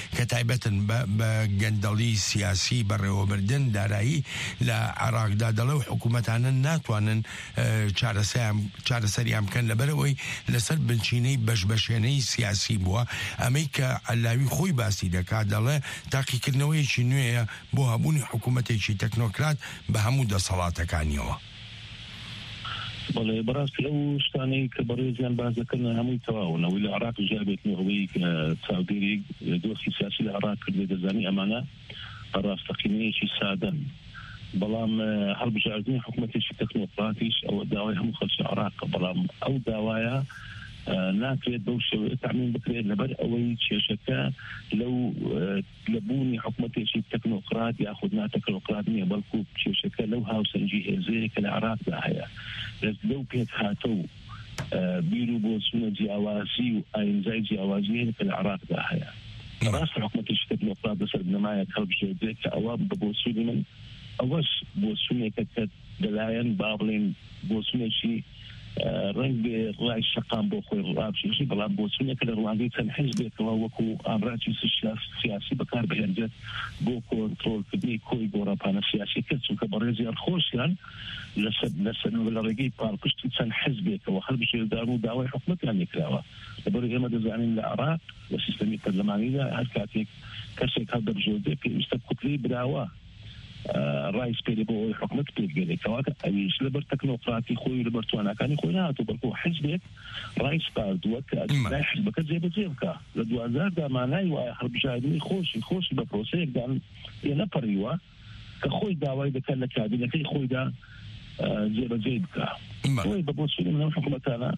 کە تایبەتن بە گەندەڵی سیاسی بەڕێوەبردن دارایی لە عێراقدا دەڵێ و حکوومەتانە ناتوانن چارەسەریان بکەن لەبەرەوەی لەسەر بنچینەی بەشبەشێنەی سیاسی بووە. ئەمەی کە عەلاوی خۆی باسی دەکات دەڵێ تاقیکردنەوەیەکی نوێیە بۆ هەبوونی حکوومەتێکی تەکنۆکرات بە هەموو دەسەڵاتەکانیەوە. بەڵێ بەڕاستی ئەو شتانەی کە بەڕێزیان بازەکەن هەمووی تەواونەوەی لە عێراق ژابێتنی ئەوەی چاودێری دۆستی سیاسی لە عێراق کردێ دەزانی ئەمانە ڕاستەقینەیەکی سادەن، بەڵام هەڵبژاردننی حکوومەتێکی تەکنۆکراتیش ئەوە داوای هەموو خەڵکی عێراق، بەڵام ئەو داوایە ناکرێت بەو شێوەیە تامین بکرێت لەبەر ئەوەی کێشەکە لەو لەبوونی حکوومەتێکی تەکنۆکرات یاخود ناتەکنۆکرات نییە، بەڵکو کێشەکە لەو هاوسەنجی هێزەیە کە لە عێراقدا هەیە لەو پێت هاتە و بیر و بۆچوونە جیاوازی و ئاینزای جیاوازیە کە لە عێراقدا هەیە. ڕاست حکوومەتێکی تەکنۆکرات بەسەر بنەمایە هەڵبژێردرێت کە ئەوە بە بۆچوونی من ئەوەش بۆچوونێکە کە دەلایەن با بڵێن بۆچوونێکی ڕنگ بێ ڕای شەقام بۆ خۆی ڕابشێشی، بەڵام بۆچوونێکە لە ڕوانگەی چەند حیزبێکەوە وەکو ئامراکی سیاسی بەکار بهێنرێت بۆ کۆنتڕۆڵکردنی کۆی گۆڕاپانە سیاسیەکە، چونکە بەڕێزیان خۆشیان لەسەر لە ڕێگەی پاڵپشتی چەند حیزبێکەوە هەڵبژێردان و داوای حکوومەتیان نێکراوە. لەبەر ئێمە دەزانین لە عێراق لە سیستەمی پەرلەمانیدا هەر کاتێک کەسێک هەڵدەبژێردێت پێویستە کوتلەی براوە ڕایس پێ بۆ ئەوی حکوومەت پێگەێتەوەکە ئەویش لەبەر تەکنۆکراتی خۆی لەبەر توانەکانی خۆی نهاتوو، بەڵکو حیزبێک ڕایس پاردووە کە لای حیزبەکە جێبەجێ بکە. لە دوازاردا مانای وایە هەڵبژاردننی خۆشی خۆشی بە پرۆسەیەکدان پێ نەپەڕیوە کە خۆی داوای دەکات لە کابینەکەی خۆیدا جێبەجێ بکە. خۆی بە بۆچوونی منەوە حکوومەتانە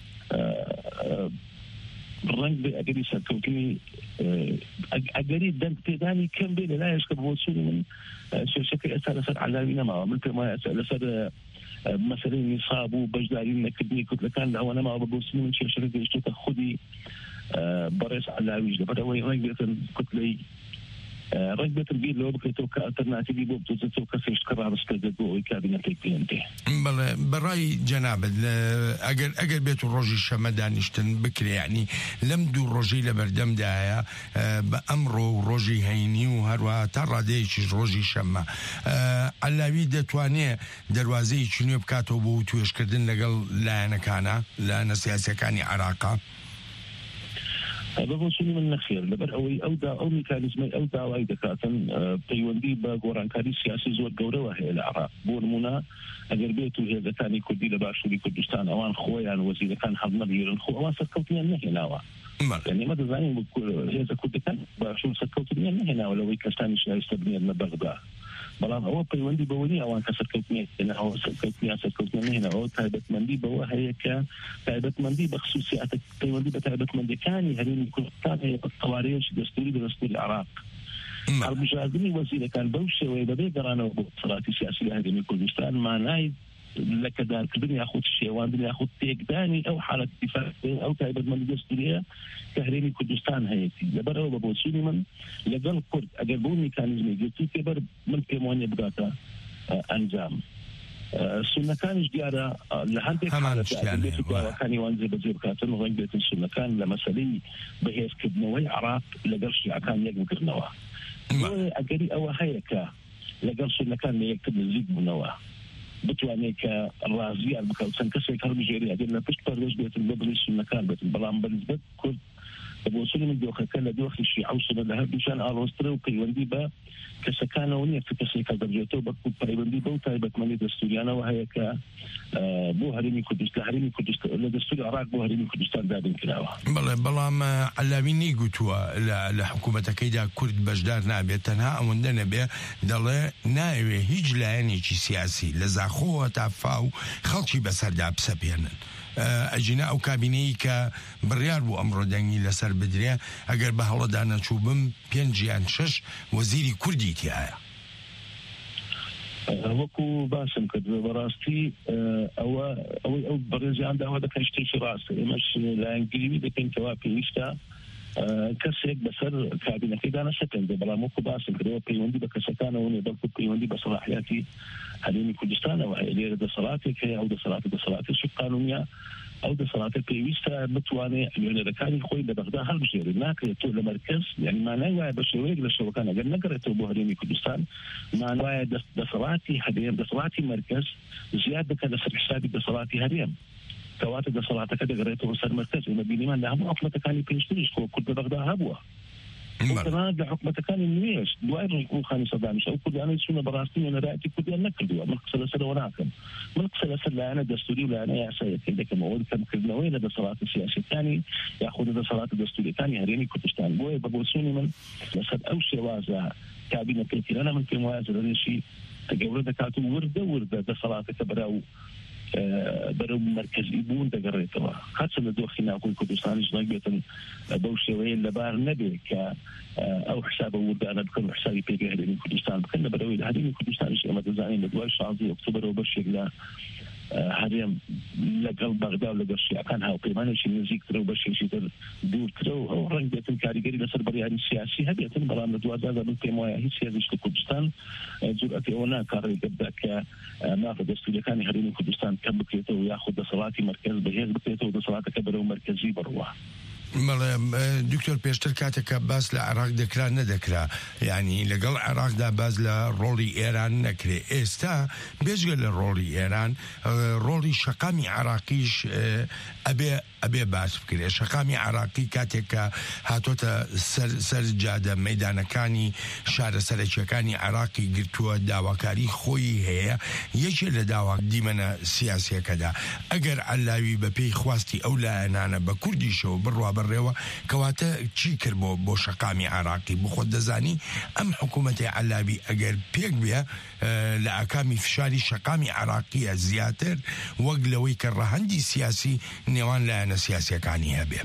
ڕنگ بێ ئەگەری سەرکەوتنی ئەگەری دەنگ پێدانی کەم بێ لەلایەشکە بۆچوونی من شێشەکە ئێستا لەسەر عەلاوی نەماوە، من پێم وایە لەسەر مەسەلەی نیساب و بەشداری نەکردنی کوردەکان لە ئەوە نەماوە بە بۆچوونی من شێشەکە گەیشتوتە خودی بەڕێز عەلاویش لەبەر ئەوەی ڕنگ بێتن کوتلەی ڕنگ بێتن بیر لەوە بکرێتەوە کە ئەلتەرناتیڤی بۆ بتوزێتەوە کەسێک کە ڕابستکردێت بۆ ئەوەی کابینەکەی پێێنێ. بەڵێ بەڕای جەنابەت ئەگەر ئەگەر بێت و ڕۆژی شەمە دانیشتن بکرێ، یعنی لەم دوو ڕۆژی لە بەردەمدایە بە ئەمڕۆ و ڕۆژی هەینی و هەروە تا ڕادەیەکیش ڕۆژی شەمە عەلاوی دەتوانێت دەواازەیەکی نوێ بکاتەوە بۆ توێشکردن لەگەڵ لایەنەکانە لایەنە سیاسیەکانی عێراقا؟ بە بۆچوونی من نەخێر لەبەر ئەوەی ئەودا ئەو میکانیزمەی ئەو داوای دەکاتن پەیوەندی بە گۆڕانکاری سیاسی زۆر گەورەوە هەیە لە عێراق. بۆ نمونە ئەگەر بێت و هێزەکانی کوردی لە باشووری کوردستان ئەوان خۆیان وەزیرەکان هەڵنەبژێرن خۆ ئەوان سەرکەوتنیان نەهێناوە، یعنی ئێمە دەزانین هێزە کوردەکان باشوور سەرکەوتنیان نەهێناوە لەوەی کەسانی شایستە بنێنە بەغدا، بەڵام ئەوە پەیوەندی بەوەنی ئەوان کە سەرکەوتنیان ئەوە سەرکەوتنیان سەرکەوتنیان نەهێناوە تایبەتمەندی بەوە هەیە کە تایبەتمەندی بە خصوصیاتە پەیوەندی بە تایبەتمەندیەکانی هەرێمی کوردستان هەیە بە قەوارەیەکی دەستوری بە دەستوری عێراق. هەڵبژاردننی وەزیرەکان بەو شێوەیە بەبێ گەڕانەوە بۆ سەڵاتی سیاسی لە هەرێمی کوردستان مانای لەکەدارکردن یاخود شێواندن یاخود تێکدانی ئەو حالەت دیفاع ئەو تایبەتمەندی دەستوریە کە هەرێمی کوردستان هەیەی. لەبەرەوە بە بۆچوونی من لەگەڵ کورد ئەگەر بۆ میکانیزمی گرتی تێبەر من پێم وانێ بگاتە ئەنجام. سونەکانیش دیارە لە هەندێک حالەتەکانی وان جێبەجێ بکاتن ڕەنگ بێتن سونەکان لە مەسەلەی بەهێزکردنەوەی عێراق لەگەڵ شیعەکان یەک بکردنەوە. ئەگەری ئەوە هەیە کە لەگەڵ سونەکان لە یەکتر نزیک بوونەوە بتوانێت کە ڕازیان بکەوت چەند کەسێک هەڵبژێری ئەگەر لە پشت پەردەش بێتن بۆ بڵی سونەکان بێتن، بەڵام بەنسبەت کورد بە بۆچوونی من دۆخەکە لە دۆخی شیعە و سونە لە هەردووشان ئاڵۆزترە و پەیوەندی بە کەسەکانەوە نییە کە کەسێک هەڵدەبژێتەوە بە پەیوەندی بەو تایبەتمەندی دەستوریانەوە هەیە کە بۆ هەرێمی کوردستان هەرێمی کوردستان لە دەستوری عێراق بۆ هەرێمی کوردستان دابین کراوە. بەڵێ بەڵام عەلاوی نەیگوتووە لە حکوومەتەکەیدا کورد بەشدار نابێت، تەنها ئەوەندە نەبێ دەڵێ ناوێ هیچ لایەنێکی سیاسی لە زاخۆوە تا فاو خەڵکی بەسەردا بسەپێنن. ئەجینە ئەو کابینەی کە بڕیار بوو ئەمڕۆ دەنگی لەسەر بدرێ ئەگەر بە هەڵەدا نەچوو بم پێنج یان شەش وەزیری کوردی تایە. وەکو باسم کرد بەڕاستی ئەوە ئەوەی ئەو بەڕێزیان داوا دەکەن شتێکی ڕاستە، ئێمەش لایەنگیری دەکەین کەوا پێویستە کەسێک بەسەر کابینەکەی دانەسەکەن بەڵام وەکو باسم کردەوە پەیوەندی بە کەسەکانەوە نیە بەڵکو پەیوەندی بە سەلاحیاتی هەرێمی کوردستانەوە هەیە لێرە دەسەڵاتێک هەیە ئەو دەسەڵاتە دەسەڵاتێکی قانونیە ئەو دەسەڵاتە پێویستە بتوانێت ئەمیێنەرەکانی خۆی لە بەغدا هەڵبژێرێت ناکرێت تۆ لە مەرکەز یعنی مانای وایە بە شێوەیەک لە شەوەکان ئەگەر نەگەڕێتەوە بۆ هەرێمی کوردستان مانوایە دەسەڵاتی هەرێم دەسەڵاتی مەرکەز زیاد بکە لەسەر حسابی دەسەڵاتی هەرێم کەواتە دەسەڵاتەکە دەگەڕێتەوە سەر مەرکەز ئێمە بینیمان لە هەموو حکومەتەکانی پێشتریش خۆ کورد لە بەغدا هەبووە تەنانەت لە حکومەتەکانی نوێش دوای ڕۆژبوونخانی سەدامیش ئەو کوردانەی چوونە بەڕاستی وێنەرایەتی کوردیان نەکردووە من قسە لەسەرەوە ناکەم من قسە لەسەر لایەنە دەستوری و لایەنە یاساییەکەی دەکەمەوە کەمکردنەوەی لە دەسەڵاتە سیاسیەکانی یاخود دەسەڵاتە دەستوریەکانی هەرێمی کوردستان بۆیە بە بۆچوونی من لەسەر ئەو شێوازە کابینە پێکردنە من پێم وایە زەرێشی گەورە دەکات و وردە وردە دەسەڵاتەکە بەراو بەرەو مرکزی بوون دەگەڕێتەوە هەچە لە دۆخی ناوخۆی کوردستانیش نەبێتن بەو شێوەیە لەبار نەبێ کە ئەو حسابە وردانە بکەن و حسابی پێگەی هەرێمی کوردستان بکەن لە بەرەوەی لە هەرێمی کوردستانیش ئێمە دەزانین لە دوای شانزەی ئۆکتۆبەرەوە بەشێک لە هەرێم لەگەڵ بەغدا و لەگەڵ شیعەکان هاوپەیمانێکی نزیکترە و بەشێکی تر دوورترە و ئەو ڕەنگ بێتن کاریگەری لەسەر بڕیاری سیاسی هەبێتن بەڵام لە دوازدە من پێم وایە هیچ هێزیش لە کوردستان جورئەتی ئەوە ناکات ڕێگە بدات کە مافە دەستوریەکانی هەرێمی کوردستان کەم بکرێتەوە یاخود دەسەڵاتی مەرکەز بەهێز بکرێتەوە دەسەڵاتەکە بەرەو مەرکەزی بڕوە مەڵێ دکتۆر پێشتر کاتێکە باس لە عێراق دەکرا نەدەکرا یعنی لەگەڵ عێراقدا باز لە ڕۆڵی ئێران نەکرێ ئێستا بێژگە لە ڕۆڵی ئێران ڕۆڵی شەقامی عێراقیش ئەبێ ئەبێ باس بکرێ شەقامی عێراقی کاتێککە هاتۆتە سەر جادە مەیدانەکانی شارە سەرەکیەکانی عێراقی گرتووە داواکاری خۆی هەیە یەکێ لە داوا دیمەنە سیاسیەکەدا ئەگەر عەلاوی بە پێی خواستی ئەو لایەنانە بە کوردیشەوە بڕوا بڕێوە کەواتە چی کرد بۆ بۆ شەقامی عێراقی بخۆت دەزانی ئەم حکوومەتی عەلاوی ئەگەر پێک بێ لە ئاکامی فشاری شەقامی عێراقیە زیاتر وەک لەوەی کە ڕەهەندی سیاسی نێوان لایەنە سیاسیەکانی هەبێ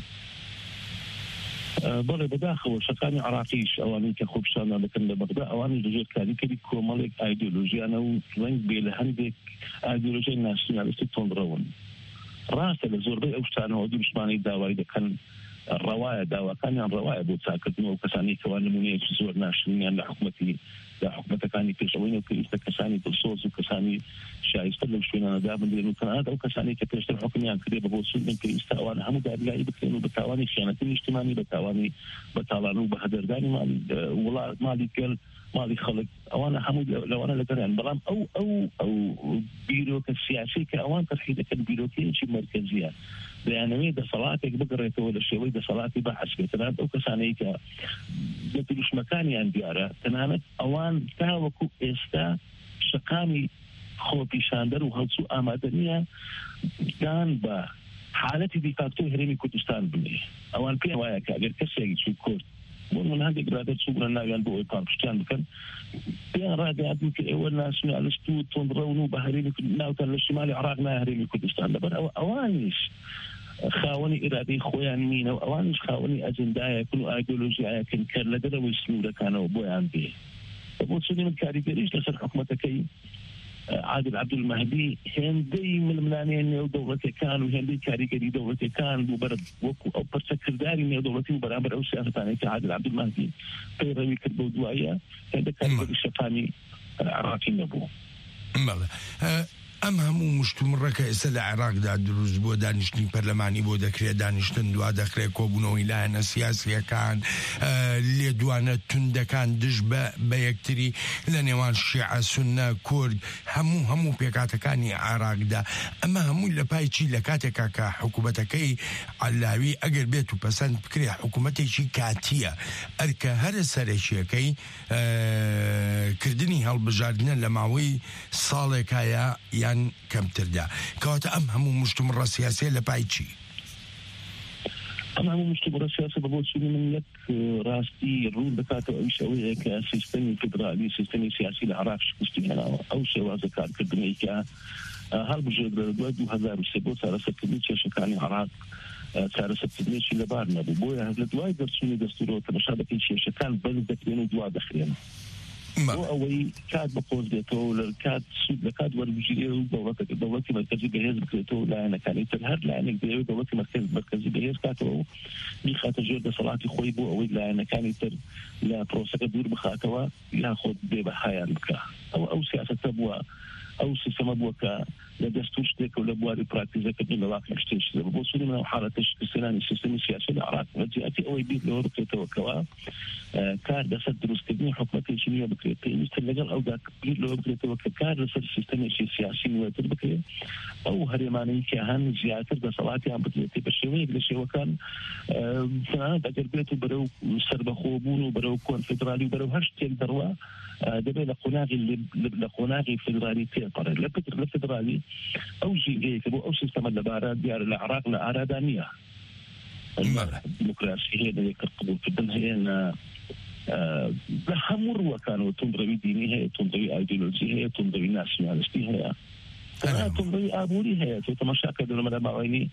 بەڵێ بەداخەوە شەقامی عێراقیش ئەوانەی کە خۆپیشانە دەکەن لە بەغدا ئەوانی لەژێر کاریگەری کۆمەڵێک ئایدۆلۆژیانە و ڕەنگ بێ لە هەندێک ئایدۆلۆژیای ناسیۆنالیستی تۆندڕەون ڕاستە لە زۆربەی ئەو شتانەوە دووشمانی داوای دەکەن ڕەوایە داواکانیان ڕەوایە بۆ چاکردنەوە کەسانی کەوا نمونەیەکی زۆر ناشرینیان لە حکومەتی لە حکومەتەکانی پێشەوەی و پێویستە کەسانی دڵسۆز و کەسانی شایستە لەو شوێنانەدا بنرێن و تەنانەت ئەو کەسانی کە پێشتر حکمیان کردێ بە بۆ سوودن پێویستە ئەوانە هەموو دادگایی بکرێن و بە تاوانی خیانەتی نیشتیمانی بە تاوانی بەتاڵان و بە هەدەردانی مالی وڵات مالی گەل ماڵی خەڵک ئەوانە هەموو لەوانە لەگەڕیان بەڵام ئەو ئەو ئەو بیرۆکە سیاسی کە ئەوان تەرخی دەکەن بیرۆکەیەکی مەرکەزیە بەیانەوەی دەسەڵاتێک بگەڕێتەوە لە شێوەی دەسەڵاتی بەحەس بێت تەنانەت ئەو کەسانەی کە دەتروشمەکانیان دیارە تەنانەت ئەوان تاوەکو ئێستا شەقامی خۆپیشاندەر و هەڵسو ئامادەنیە دان بە حالەتی دیکتاتۆری هەرێمی کوردستان بنێ ئەوان پێم وایە کە ئەگەر کەسێکی چوو کورد بۆ من هەندێک برادەر چوبرن ناویان بۆ ئەوی پاڵپشتیان بکەن پێیان ڕاگەیاندن کە ئێوە ناسیۆنالیست و تۆندڕەون و بە هەرێمی ناوتان لە شمالی عێراق نایە هەرێمی کوردستان لەبەر ئەوە ئەوانیش خاوەنی ئیرادەی خۆیان نینە و ئەوانیش خاوەنی ئەجەندایەکن و ئایدۆلۆژیایەکن کە لەدەرەوەی سنوورەکانەوە بۆیان بێ بۆ چونی من کاریگەریش لەسەر حکومەتەکەی عادل عەبدولمەهدی هێندەی ململانەیە نێو دەوڵەتەکان و هێندەی کاریگەری دەوڵەتەکان بوو بەر وەکو ئەو پەرچەکرداری نێو دەوڵەتی و بەرامبەر ئەو سیاسەتانەی کە عادل عەبدولمەهدی پەیڕەوی کرد بۆ دوایە هێندە کاریگەری شەقامی عێراقی نەبوو. ئەم هەموو مشتومڕەکە ئێستا لە عێراقدا دروست بۆ دانیشتنی پەرلەمانی بۆ دەکرێت دانیشتن دوا دەکرێت کۆبوونەوەی لایەنە سیاسیەکان لێدوانە توندەکان دژ بە یەکتری لە نێوان شیعە سوننە کورد هەموو هەموو پێکاتەکانی عێراقدا ئەمە هەموو لە پای چی لە کاتێکا کە حکوومەتەکەی عەلاوی ئەگەر بێت و پەسەند بکرێ حکوومەتێکی کاتیە ئەرکە هەرە سەرەکیەکەی کردنی هەڵبژاردنە لە ماوەی ساڵێکایە یان کەمتردا کەواتە ئەم هەموو مشتومڕە سیاسیە لە پای چی؟ ئەم هەموو مشتومڕە سیاسە بە بۆ چونی من یەک ڕاستی ڕوو دەکاتەوە ئەویش ئەوەیە کە سیستەمی فیدرالی سیستەمی سیاسی لە عێراق شکستی هێناوە ئەو شێوازە کارکردنەی کە هەڵبژێردرا لە دوای دوو هەزار و سێ بۆ چارەسەرکردنی کێشەکانی عێراق چارەسەرکردنێکی لەبار نەبوو بۆیە لە دوای دەرچوونی دەستورەوە تەماشا دەکەین کێشەکان بەرز دەکرێن و دوا دەخرێن ئەوەی کات بقۆزێتەوە لە کات سود لە کات وەربژێ و دەوڵەتە دەوڵەتی مرکزی بەهێز بکرێتەوە لایەنەکانی تر هەر لایەنێک دەیەوێت دەوڵەتی مرکزی بەهێز کاتەوە و میخاتە ژێر دەسەڵاتی خۆی بۆ ئەوەی لایەنەکانی تر لە پرۆسەکە دوور بخاتەوە یاخۆ بێبەهایان بکە ئەو ئەو سیاسەتە بووە ئەو سیستەمە بووە کە لە دەستور شتێک و لە بواری پراکتیزەکردن لە واقع شتێک بۆ سوودی منەوە حالەتە شکستێنانی سیستەمی سیاسی لە عێراق وەجیاتی ئەوەی بیر لەوە بکرێتەوە کەوا کار لەسەر دروستکردنی حکومەتێکی نوێ بکرێت پێویستە لەگەڵ ئەودا بیر لەوە بکرێتەوە کە کار لەسەر سیستەمێکی سیاسی نوێتر بکرێت ئەو هەرێمانەی کە هەن زیاتر دەسەڵاتیان بدرێت بە شێوەیەک لە شێوەکان تەنانەت ئەگەر بێت و بەرەو سەربەخۆبوون و بەرەو کۆنفدرالی و بەرەو هەر شتێک دەڕوا دەبێت لە قۆناغی لە قۆناغی فدرالی تێپەڕێت لە پتر لە فدرالی ئەو ژینگەیەکە بۆ ئەو سیستەمە لەبارە دیارە لە عێراق لە ئارادا نییە دیموکراسی هەیە لە یەکتر قبولکردن هەیە لە هەموو ڕووەکانەوە تۆمڕەوی دینی هەیە تۆمڕەوی ئایدۆلۆجی هەیە تۆمڕەوی ناسیۆنالیستی هەیە تۆمڕەوی ئابووری هەیە تۆ تەماشاکە دەرەمەدا ماوەینی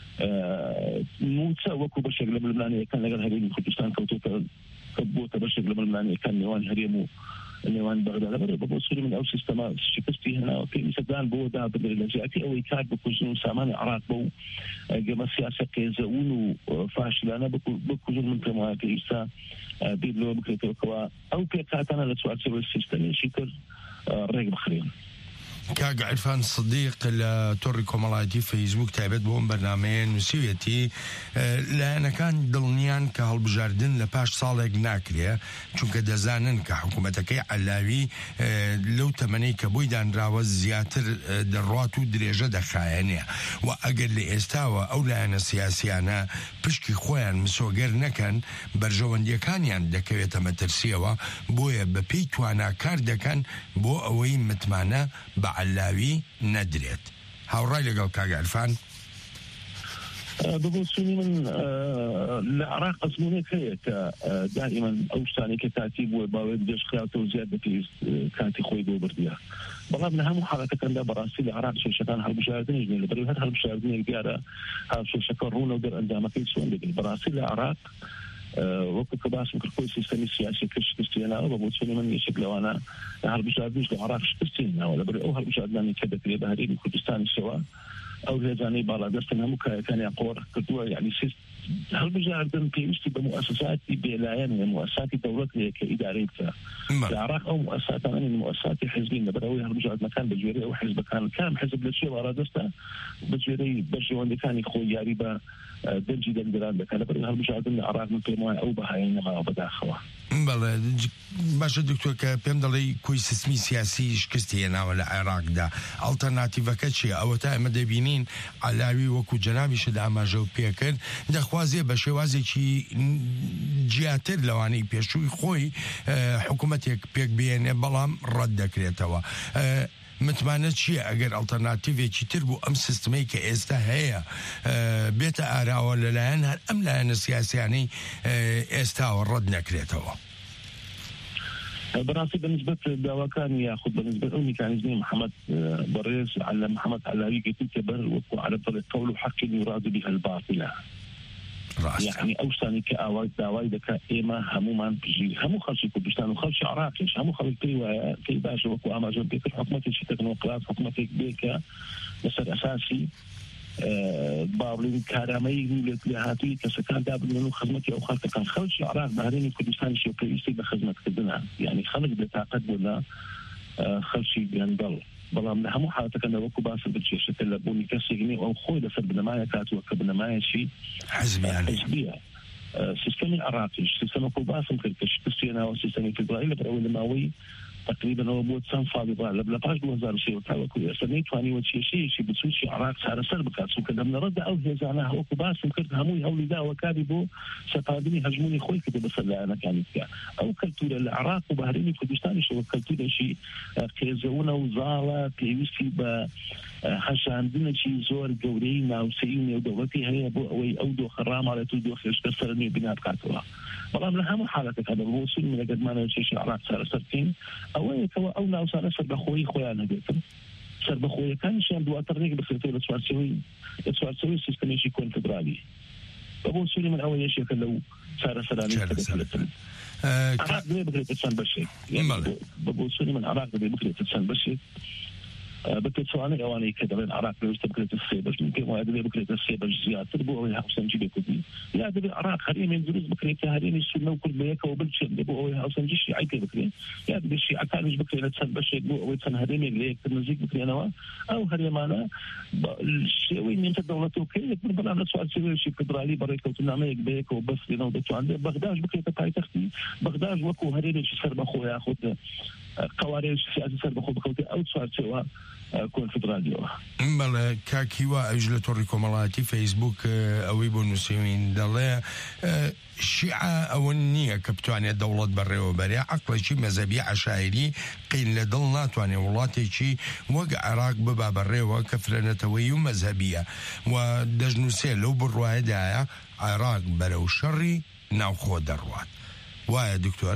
موچە وەکو بەشێک لە ململانیەکان لەگەڵ هەرێمی کوردستان کەوتۆتە بۆتە بەشێک لە ململانیەکان نێوان هەرێم و نێوان بەغدا لەبەر بە بۆ سووری من ئەو سیستەما شکستی هێناوە پێویستەدان بۆ دابدرێت لە جیاتی ئەوەی کار بکوژن و سامانی عێراق بە و گەمە سیاسە قێزەون و فاشلانە بکوژن من پێم وایە پێویستە بیر لەوە بکرێتەوە کەوا ئەو پێکاتانە لە چوارچێوەی سیستەمێکی تر ڕێک بخرێن. کاگ عرفان صدیق لە تۆڕی کۆمەڵایەتی فەیسبوک تایبەت بۆ ئەم بەرنامەیە نووسیوێتی لایەنەکان دڵنیان کە هەڵبژاردن لە پاش ساڵێک ناکرێ چونکە دەزانن کە حکوومەتەکەی عەلاوی لەو تەمەنەی کە بۆی دانراوە زیاتر دەڕات و درێژە دەخایەنێ و ئەگەر لە ئێستاوە ئەو لایەنە سیاسیانە پشکی خۆیان مسۆگەر نەکەن بەرژەوەندیەکانیان دەکەوێتە مەترسیەوە بۆیە بەپێی تواناکار دەکەن بۆ ئەوەی متمانە بە عەلاوی نەدرێت. هاوڕای لەگەڵ کاگ عرفان ببوسونی من لە عێراق ئەزمونێک هەیە کە دائما ئەو شتانی کە کاتی بووە باوێت دەشخراتەوە زیاد دەپێویست کاتی خۆی بۆ بردیە بەڵام لە هەموو حاڵەتەکاندا بەڕاستی لە عێراق شێشەکان هەڵبژاردنی نێ لەبەر هەر هەڵبژاردنێک دیارە هاوشێشەکە ڕوونە و دەرئەنجامەکەی چۆن دەبێت بەڕاستی لە عێراق وەکو کە باسم کرد خۆی سیستەمی سیاسی کە شکستێناوە بە بۆچوونی من یەکێک لەوانە لە هەڵبژاردنیش لە عێراق شکستێناوە لەبەر ئەو هەڵبژاردنانی کە دەکرێت بە هەرێمی کوردستانی شەوە ئەو هێزانەی باڵادەستن هەموو کایەکانیان قۆڕ کردووە یعنی هەڵبژاردن پێویستی بە موسساتی بێلایەن و موسساتی دەوڵەت هەیە کە ئیدارەی بکە لە عێراق ئەو موسساتانە موسساتی حزبین لەبەر ئەوەی هەڵبژاردنەکان بە گوێرەی ئەو حزبەکان کام حزب لە چێ باڵادەستە بە گوێرەی بەرژەوەندەکانی خۆی یاری بە دەرجی دەنگدران دەکات لەبەر هەڵبژاردن لە عێراق من پێم وایە ئەو بەهایە نەماوە بەداخەوە. بەڵێ باشە دکتۆر کە پێم دەڵێ کۆی سیستمی سیاسی شکستی هێناوە لە عێراقدا ئەڵتەرناتیڤەکە چییە؟ ئەوە تا ئێمە دەبینین عەلاوی وەکو جەنابیشت ئاماژە و پێکرد دەخوازێ بە شێوازێکی جیاتر لەوانەی پێشووی خۆی حکوومەتێک پێک بێنێ بەڵام ڕەت دەکرێتەوە. متمانە چییە ئەگەر ئەڵتەرناتیڤێکی تر بوو ئەم سیستمەی کە ئێستا هەیە بێتە ئاراوە لەلایەن هەر ئەم لایەنە سیاسیانەی ئێستاوە ڕەت نەکرێتەوە؟ بەڕاستی بەنسبەت داواکانی یاخود بەنسبەت ئەو میکانیزمی محەممەد بەڕێز علە محەممەد عەلاوی گوتی کە بەر وەکو عەرە بڵێ قەول و حەقی یوراد به الباطل يعني ئەو شتانی کە ئاوای داوای دەکات ئێمە هەمومان پژی هەموو خەڵکی کوردستان و خەڵکی عێراقیش هەموو خەڵک پێی وایە پێی باشە وەکو ئاماژە پێکرد حکوومەتێکی تەکنۆکرات حکوومەتێک بێ کە لەسەر ئەساسی باڵین کارامەی لە هاتووی کەسەکان دابنێن و خزمەتی ئەو خەڵکەکان خەڵکی عێراق بە هەرێمی کوردستانی شێ پێویستی بە خزمەتکردنە یعنی خەڵک بێتاقەت بوو لە خەڵکی گەندەڵ بەڵام لە هەموو حالەتەکەنە وەکو باسە بچێشتە لە بوونی کەسێکنی ئەو خۆی لەسەر بنەمایە کاتووە کە بنەمایەکی حزبیە سیستەمی عێراقیش سیستەمە کۆ باسم کرد کە شکستێناوە سیستەمی فیدرالی لەبەر ئەوەی لە ماوەی تقریبا ئەوە بۆ چەند ساڵی لە پاش دوو هەزار و سێ تاوەکو ئێستا نەیتوانیوە کێشەیەکی بچووکی عێراق چارەسەر بکات چونکە لە بنەڕەتدا ئەو هێزانە وەکو باسم کرد هەمووی هەوڵی داوە کاری بۆ سەپاردنی هەژمونی خۆی کردە بەسەر لایەنەکانی بکە ئەو کەلتورە لە عێراق و بە هەرێمی کوردستانیشەوە کەلتورێکی قێزەونە و زاڵە پێویستی بە هەشاندنێکی زۆر گەورەی ناوسەیی و نێودەوڵەتی هەیە بۆ ئەوەی ئەو دۆخە ڕاماڵێت و دۆخێشتە سەر نوێ بنا بکاتەوە بەڵام لە هەموو حالەتەکەدا بۆ سوود من لەگەرمانەوە چێشی عێراق چارەسەر بکەین ئەوەیەکەوە ئەو ناوسانە سەربەخۆیی خۆیان هەبێتن سەربەخۆیەکانیشیان دواتر ڕێک بخرێتەوە لە چوارچێوەی لە چوارچێوەی سیستەمێکی کۆنفدرالی بۆ سووری من ئەوە یەشێکە لەو چارەسەرانی دەکرێتن عراق دەبێ بکرێتە چەند بەشێک بۆ سووری من عراق دەبێ بکرێتە چەند بەشێک بەتەوانێت ئەوانەی کە دەڵێن عراق پێویستە بکرێتە سێ بەش من پێم وایە دەبێ بکرێتە سێ بەش زیاتر بۆ ئەوەی هاوسەنگی بێکردی یا دەبێ عراق هەرێمێک دروست بکرێت کە هەرێمی سونە و کورد بەیەکەوە بچێت بۆ ئەوەی هاوسەنگی شیعی پێ بکرێت یا دەبێ شیعەکانیش بکرێتە چەند بەشێک بۆ ئەوەی چەند هەرێمێک لە یەکتر نزیک بکرێنەوە ئەو هەرێمانە شێوەی نیمچە دەوڵەتەوەکەی بەڵام لە چوارچێوەیەکی فێدرالی بەڕێکەوتنامەیەک بەیەکەوە بەستێنەوە دەتوانێت بەغداش بکرێتە پایتەختی بەغداش وەکو هەرێمێکی سەربەخۆ یاخود قوارێ سیاسی سەربەخۆ بکەوتێ ئەو چوارچێوە کۆنفدرالیەوە. بەڵێ کاکیوە ئەوش لە تۆڕی کۆمەڵایەتی فەیسبوک ئەوەی بۆ نووسین دەڵێ شیعە ئەوە نییە کە بتوانێت دەوڵەت بەڕێوە بەرێ عەقڵێکی مەزەبی عەشایری قین لە دڵ ناتوانێت وڵاتێکی وەک عێراق ببا بەڕێوە کە فرەنەتەوەی و مەزهەبیە و دەژنووسێ لەو بڕواایەدایە عێراق بەرەو شەڕی ناوخۆ دەڕوات. وایە دکتۆر؟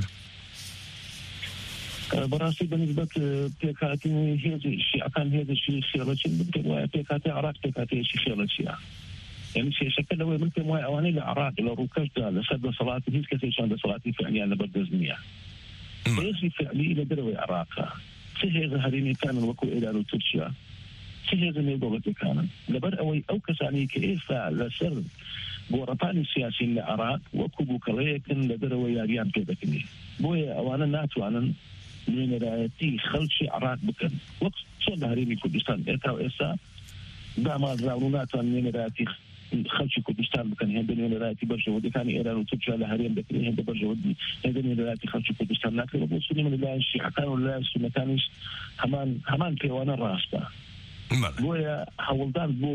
بەڕاستی بەنسبەت پێکهاتی هێزی شیعەکان هێزێکی خێڵەچین بکرد وایە پێکهاتی عێراق پێکهاتەیەکی خێڵەچیە یعنی کێشەکە لەوەی من پێم وایە ئەوانەی لە عێراق لە ڕووکەشدا لەسەر دەسەڵاتی هیچ کەسێکیان دەسەڵاتی فعلیان لەبەردەست نییە. هێزی فعلی لە دەرەوەی عێراقە چ هێزە هەرێمیەکانن وەکو ئێران و تورکیا چ هێزە نێودەوڵەتیەکانن لەبەر ئەوەی ئەو کەسانی کە ئێستا لەسەر گۆڕەپانی سیاسی لە عێراق وەکو بووکەڵەیەکن لە دەرەوە یاریان پێ دەکەنی بۆیە ئەوانە ناتوانن نوێنەرایەتی خەڵکی عێراق بکەن وەک چۆن لە هەرێمی کوردستان ئێتا و ئێستا دامازراون و ناتوان نوێنەرایەتی خەڵکی کوردستان بکەن هێندە نوێنەرایەتی بەرژەوەندەکانی ئێران و تورکیا لە هەرێم دەکرێت هێندە بەرژەوەندی هێندە نوێنەرایەتی خەڵکی کوردستان ناکرێت بۆ سونی من لەلایەن شیعەکان و لەلایەن سونەکانیش هەمان هەمان پێوانە ڕاستە بۆیە هەوڵدان بۆ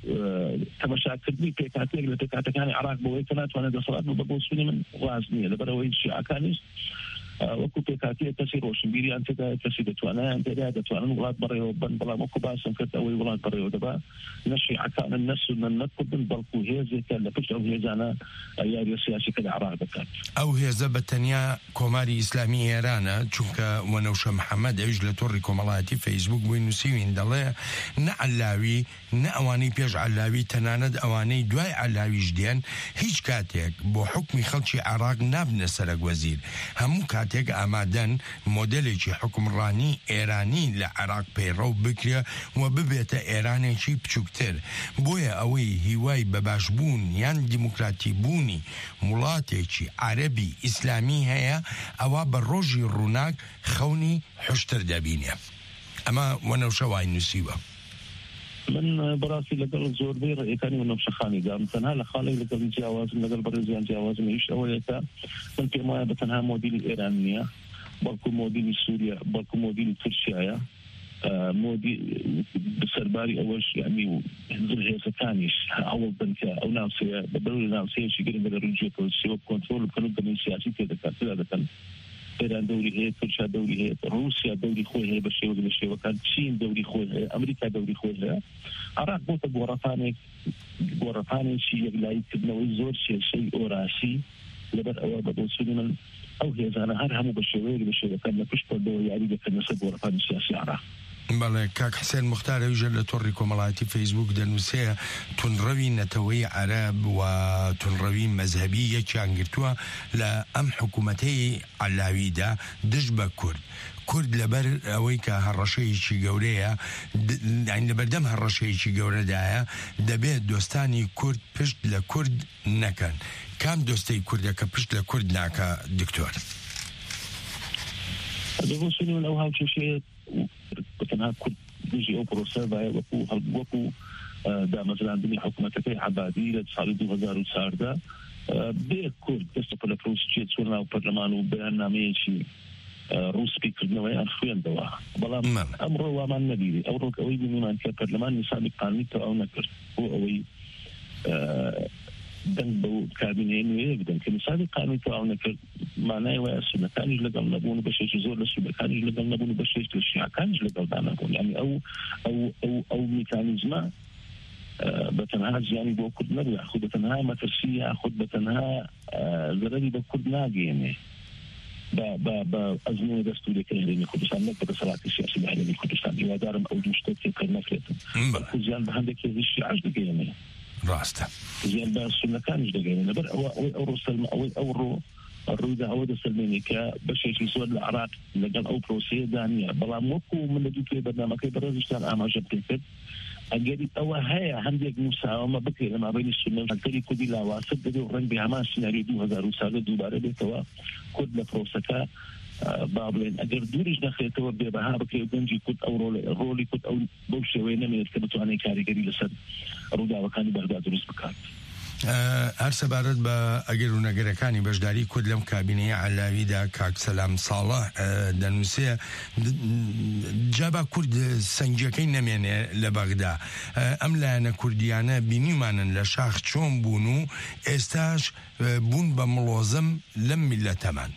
تەماشاکردنی پێکهاتێک لە پێکهاتەکانی عێراق بۆەوەی کە ناتوانێت دەسەڵات بە بۆ سونی من ڕاست نییە لەبەرەوەی شیعەکانیش وەکو پێکاتیە کەسی ڕۆشنبیریان تێدا کەسی دەتوانیان تێدا دەتوانن وڵات بەڕێوە بن بەڵام وەکو باسم کرد ئەوەی وڵات بەڕێوە دەبا نەشیعەکانن نەسونن نەکوردن بەڵکو هێزێکە لە پشت ئەو هێزانە یاریە سیاسیکە لە عێراق دەکات. ئەو هێزە بەتەنیا کۆماری ئیسلامی ئێرانە چونکە وەنەوشە محەممەد ئەویش لە تۆڕی کۆمەڵایەتی فەیسبوک بووی نووسیوین دەڵێ نە عەلاوی نە ئەوانەی پێش عەلاوی تەنانەت ئەوانەی دوای عەلاویش دێن هیچ کاتێک بۆ حکمی خەڵکی عێراق نابنە سەرک وەزیر هەموو کاتێک ئامادەن مۆدلێکی حکمڕانی ئێرانی لە عێراق پەیڕەو بکرێ و ببێتە ئێرانێکی بچووکتر بۆیە ئەوەی هیوای بەباشبوون یان دیموکراتی بوونی وڵاتێکی عەرەبی ئیسلامی هەیە ئەوە بە ڕۆژی ڕووناک خەونی حشتر دەبینێ. ئەمە وەنەوشە وای نووسیوە. من بەڕاستی لەگەڵ زۆربەی ڕێیەکانی وەنەوشەخانی دام تەنها لە خاڵێک لەگەڵ جیاوازم لەگەڵ بەڕێزیان جیاوازم هیچ ئەوەیەکە من پێم وایە بە تەنها مۆدیلی ئێران نییە بەڵکو مۆدیلی سووریا بەڵکو مۆدیلی تورکیایە مۆدی بەسەرباری ئەوەش یعنی هێزەکانیش ئەوڵ بن کە ئەو ناوسەیە بەبەروی ناوسەیەکی گرنگە لە ڕووجێتەوە سێوە کۆنترۆل بکەن و بنەی سیاسی تێدەکات تێدا دەکەن ئێران دەوری هەیە تورکیا دەوری هەیە رووسیا دەوری خۆی هەیە بە شێوە لە شێوەکان چین دەوری خۆی هەیە ئەمریکا دەوری خۆی هەیە عێراق بۆتە گۆڕەپانێک گۆڕەپانێکی یەکلاییکردنەوەی زۆر کێشەی ئۆراسی لەبەر ئەوە بە بۆچوونی من ئەو هێزانە هەر هەموو بە شێوەیەک لە شێوەکان لە پشت پەردەوە یاری دەکەن لەسەر گۆڕەپانی سیاسی عێراق. بەڵێ کاک حسێن موختار ئەوژە لە تۆڕی کۆمەڵایەتی فەیسبوک دەنووسێ تونڕەوی نەتەوەی عەرەب و تونڕەوی مەزهەبی یەکیان گرتووە لە ئەم حکوومەتەی عەلاویدا دژ بە کورد کورد لەبەر ئەوەی کە هەڕەشەیەکی گەورەیە لەبەردەم هەڕەشەیەکی گەورەدایە دەبێت دۆستانی کورد پشت لە کورد نەکەن. کام دۆستەی کوردە کە پشت لە کورد ناکە دکتۆر؟ دەبووسنی من ئەو هاوکێشەیە بەتەنها کورد دژی ئەو پرۆسە باید وەکو وەکو دامەزراندنی حکوومەتەکەی عەبادی لە ساڵی دوو هەزار و چواردە بێ کورد دەستە پەلە پرۆسچێت چۆن ناو پەرلەمان و بەیاننامەیەکی ڕووسپیکردنەوەیان خوێندەوە بەڵام ئەمڕۆ وامان نەبیری ئەو ڕۆک ئەوەی بینیمان کە پەرلەمان نیسانی قانونی تەواو نەکرد بۆ ئەوەی دەنگ بە کابینەیە نوێیە بدەن کە نیسانی قانونی تەواو نەکرد مانای وایە سونەکانیش لەگەڵ نەبوون و بەشێکی زۆر لە سونەکانیش لەگەڵ نەبوون و بەشێک لە شیعەکانیش لەگەڵدا نەبوون یعنی ئەو ئەو ئەو ئەو میکانیزمە بەتەنها زیانی بۆ کورد نەبوو یاخود بەتەنها مەترسی یاخود بەتەنها زەرەری بە کورد ناگەێنێ بە ئەزموونی دەستوورەکەی هەرێمی کوردستان نەک بە دەسەڵاتی سیاسی لە هەرێمی کوردستان هیوادارم ئەو دوو شتە تێکەڵ نەکرێتن بەڵکو زیان بە هەندێک هێزی شیعەش بگەێنێ ڕاستە زیان بە سونەکانیش دەگەین لەبەر ئەوە ئەوەی ئەو ڕۆسەلمە ئەوەی ئەوڕۆ ڕوویدا ئەوە دەسەلمێنێ کە بەشێکی زۆر لە عراق لەگەڵ ئەو پرۆسەیەدا نیە بەڵام وەکو من لە دوو توێ بەرنامەکەی بەڕێزیشتان ئاماژە پێ کرد ئەگەری ئەوە هەیە هەندێک مساوامە بکرێت لە مابینی سونە و هەکەری کوردی لاواسط دەبێت و ڕەنگ بێ هەمان سیناریۆ دوو هەزار و ساڵە دووبارە بێتەوە کورد لە پرۆسەکە با بڵێن ئەگەر دووریش نەخرێتەوە بێبەها بکرێت گەنجی کورد ئەو ڕۆلی کورد ئەو بەو شێوەیە نەمێت کە بتوانێت کاریگەری لەسەر ڕووداوەکانی بەغدا دروست بکات. هەر سەبارەت بە ئەگەر و نەگەرەکانی بەشداری کورد لەم کابینەیە عەلاویدا کاک سەلام ساڵح دەنووسێ جابا کورد سەنگیەکەی نەمێنێ لە بەغدا ئەم لایەنە کوردیانە بینیمانن لە شاخ چۆن بوون و ئێستاش بوون بە مڵۆزم لەم میلەتەمان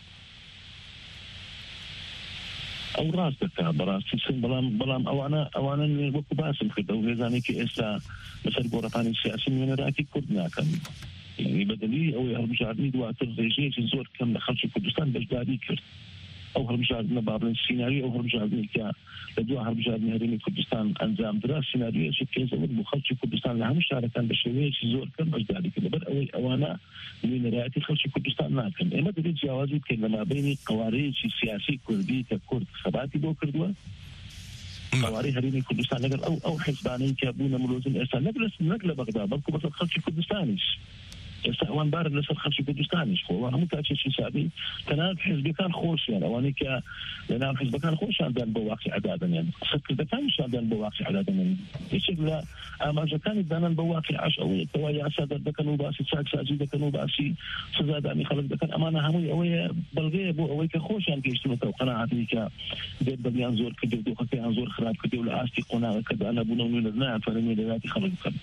ئەو ڕاست دەکا بەڕاستی سن بەڵام بەڵام ئەوانە ئەوانە وەکو باسم کردە و هێزانێکی ئێستا لەسەر گۆڕەپانی سیاسی نوێنەراتی کورد ناکەن یعنی بەدەلی ئەوەی هەڵبژاردننی دواتر ڕێژەیەکی زۆر کەم لە خەڵکی کوردستان بەشداری کرد ئەو هەڵبژاردنە با بڵێن سیناریۆ ئەو هەڵبژاردنی کە لە دوای هەڵبژاردنی هەرێمی کوردستان ئەنجامدرا سیناریۆیەکی پێزەوت بوو خەڵکی کوردستان لە هەموو شارەکان بە شێوەیەکی زۆر کەم بەشداری کرد لەبەر ئەوەی ئەوانە نوێنەرایەتی خەڵکی کوردستان ناکەن ئێمە دەبێت جیاوازی بکەین لە مابینی قوارەیەکی سیاسی کوردی کە کورد خەباتی بۆ کردووە قوارەی هەرێمی کوردستان لەگەڵ ئەو ئەو حیزبانەی کە بوونە ملۆزم ئێستا نەک لە بەغدا بەڵکو بەسەر خەڵکی کوردستانیش ئێستا ئەوان بارن لەسەر خەڵکی کوردستانیش خۆ هەموو کاتێکی حسابی تەنانەت حیزبەکان خۆشیان ئەوانەی کە لەناو حیزبەکان خۆشیاندان بۆ واقعی عەدادەنێن سەرکردەکانیشاندان بۆ واقعی عەدادەنێن یەکێک لە ئاماژەکانی دانان بە واقعی عەش ئەوەیە کەوا یاسا دەردەکەن و باسی چاکسازی دەکەن و باسی سزادانی خەڵک دەکەن ئەمانە هەمووی ئەوەیە بەڵگەیە بۆ ئەوەی کە خۆشیان گەیشتنەوە قەناعەتی کە دێت بەڵیان زۆر کردو و دۆخەکەیان زۆر خراپ کردو و لە ئاستی قۆناغەکەدا نەبوونە و نوێنەر نایانتوانن نوێنەراتی خەڵک بکەن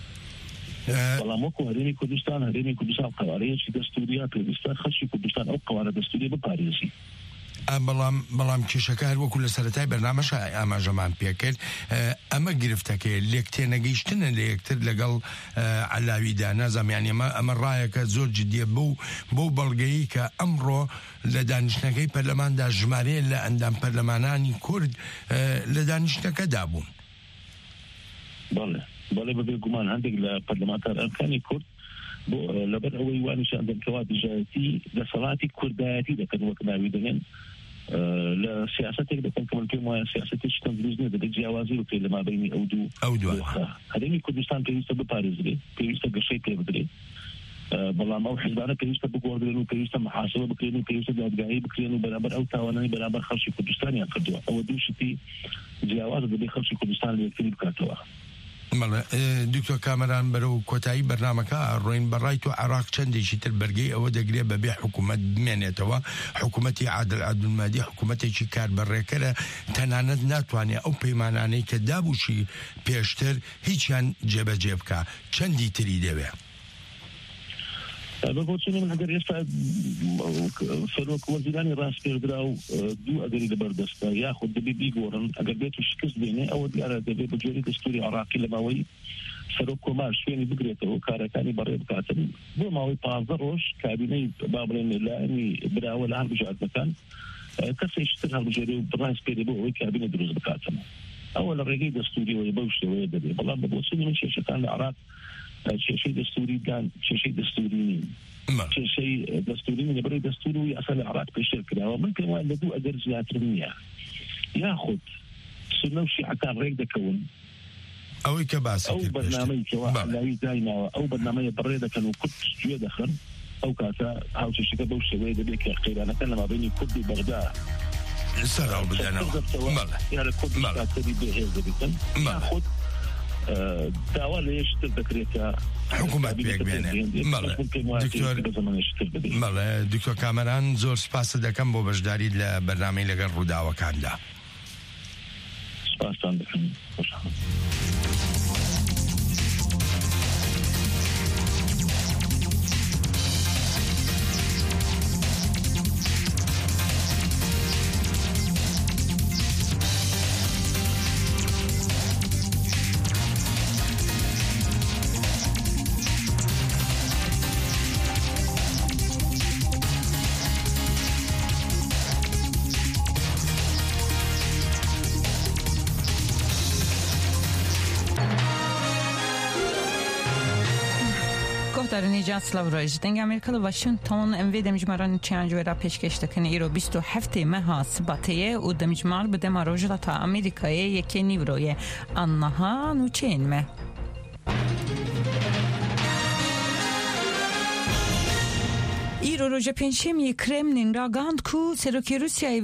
بەڵام وەکو هەرێمی کوردستان هەرێمی کوردستان قوارەیەکی دەستوریە پێویستە خەڵکی کوردستان ئەو قوارە دەستوری بپارێزی بەڵام بەڵام کێشەکە هەر وەکو لە سەرەتای بەرنامەش ئاماژەمان پێکرد ئەمە گرفتەکەی لێک تێنەگەیشتنە لە یەکتر لەگەڵ عەلاویدا نازانم ئەمە ئەمە ڕایەکە زۆر جدیە بوو بۆ بەڵگەیی کە ئەمڕۆ لە دانیشتنەکەی پەرلەماندا ژمارەیە لە ئەندام پەرلەمانانی کورد لە دانیشتنەکەدا بوون بەڵێ بەڵێ بەبێ گومان هەندێک لە پەرلەمانتارەکانی کورد بۆ لەبەر ئەوەی وانیشان دەکەوا دژایەتی دەسەڵاتی کوردایەتی دەکەن وەک ناوی دەنێن لە سیاسەتێک دەکەن کە من پێم وایە سیاسەتێکی تەم دروست نیە دەبێت جیاوازی بکرێت لە مابینی ئەو دوو ئەو دوو هەرێمی کوردستان پێویستە بپارێزرێت پێویستە گەشەی پێ بدرێت بەڵام ئەو حیزبانە پێویستە بگۆڕدرێن و پێویستە محاسبە بکرێن و پێویستە دادگایی بکرێن و بەرامبەر ئەو تاوانانی بەرامبەر خەڵکی کوردستانیان کردووە ئەوە دوو شتی جیاواز دەبێت خەڵکی کوردستان لە یەکتری بکاتەوە دکتۆر کامەران بەرەو کۆتایی بەرنامەکە ڕۆین بەڕای تو عێراق چەندێکی تر بەرگەی ئەوە دەگرێت بەبێ حکوومەت بمێنێتەوە حکوومەتی عادل عەبدولمادی حکوومەتێکی کاربەڕێکەرە تەنانەت ناتوانێت ئەو پەیمانانەی کە دابووشی پێشتر هیچیان جێبەجێ بکە چەندی تری دەوێت بەبۆچنی من ئەگەر ئێستا سەرۆک وەزیرانی ڕاستپێدرا و دوو ئەگەری لەبەردەستە یاخود دەبێ بیگۆڕن ئەگەر بێت و شکست بێنێ ئەوە دیارە دەبێت بە جۆری دەستوری عێراقی لە ماوەی سەرۆک کۆمار شوێنی بگرێتەوە کارەکانی بەڕێ بکاتن بۆ ماوەی پانزدە ڕۆژ کابینەی با بڵێن لایەنی براوە لە هەڵبژاردنەکان کەسێکی تر هەڵبژێرێ و ڕاستپێدێ بۆ ئەوەی کابینە دروست بکاتن ئەوە لە ڕێگەی دەستوریەوەی بەو شێوەیە دەبێت بەڵام بەبۆچنی من کێشەکان لە عێراق کێشەی دەستوری دان کێشەی دەستوری نین کێشەی دەستوری نین لەبەرەوەی دەستور و یاسا لە عێراق پێشتر کراوە من پێم وایە لە دوو ئەگەر زیاتر نییە یاخود سونە و شیعەکان ڕێک دەکەون ئەوەی کە باسی ئەو بەرنامەی کەوا عەلاوی دایناوە ئەو بەرنامەیە بەڕێ دەکەن و کورد گوێ دەخەن ئەو کاتە هاوچێشەکە بەو شێوەیە دەبێت کە قەیرانەکە لە مابینی کورد و بەغدا سەرڕاو بدەنەوە یارە کورد کاتەری بێهێز دەبێتن یاخود داوا لە یەشتر دەکرێتە حکوومەت پێک بێنێ بەڵێ دکتۆر کامەران زۆر سپاس دەکەم بۆ بەشداری لە بەرنامەی لەگەڵ ڕووداوەکاندا سپاسان دەکەم گهدار نیجات سلاوراج دنگ امریکا و واشنگتن ام وی دمجماران چند جوره پیشکش دکن ایرو بیست و هفت ماه سباتیه و دمجمار بده ماروجلا تا امریکای یکی نیوروی آنها نوچین مه ایرو روژه پنجشنبه کرملین را گاند کو سروکی روسیای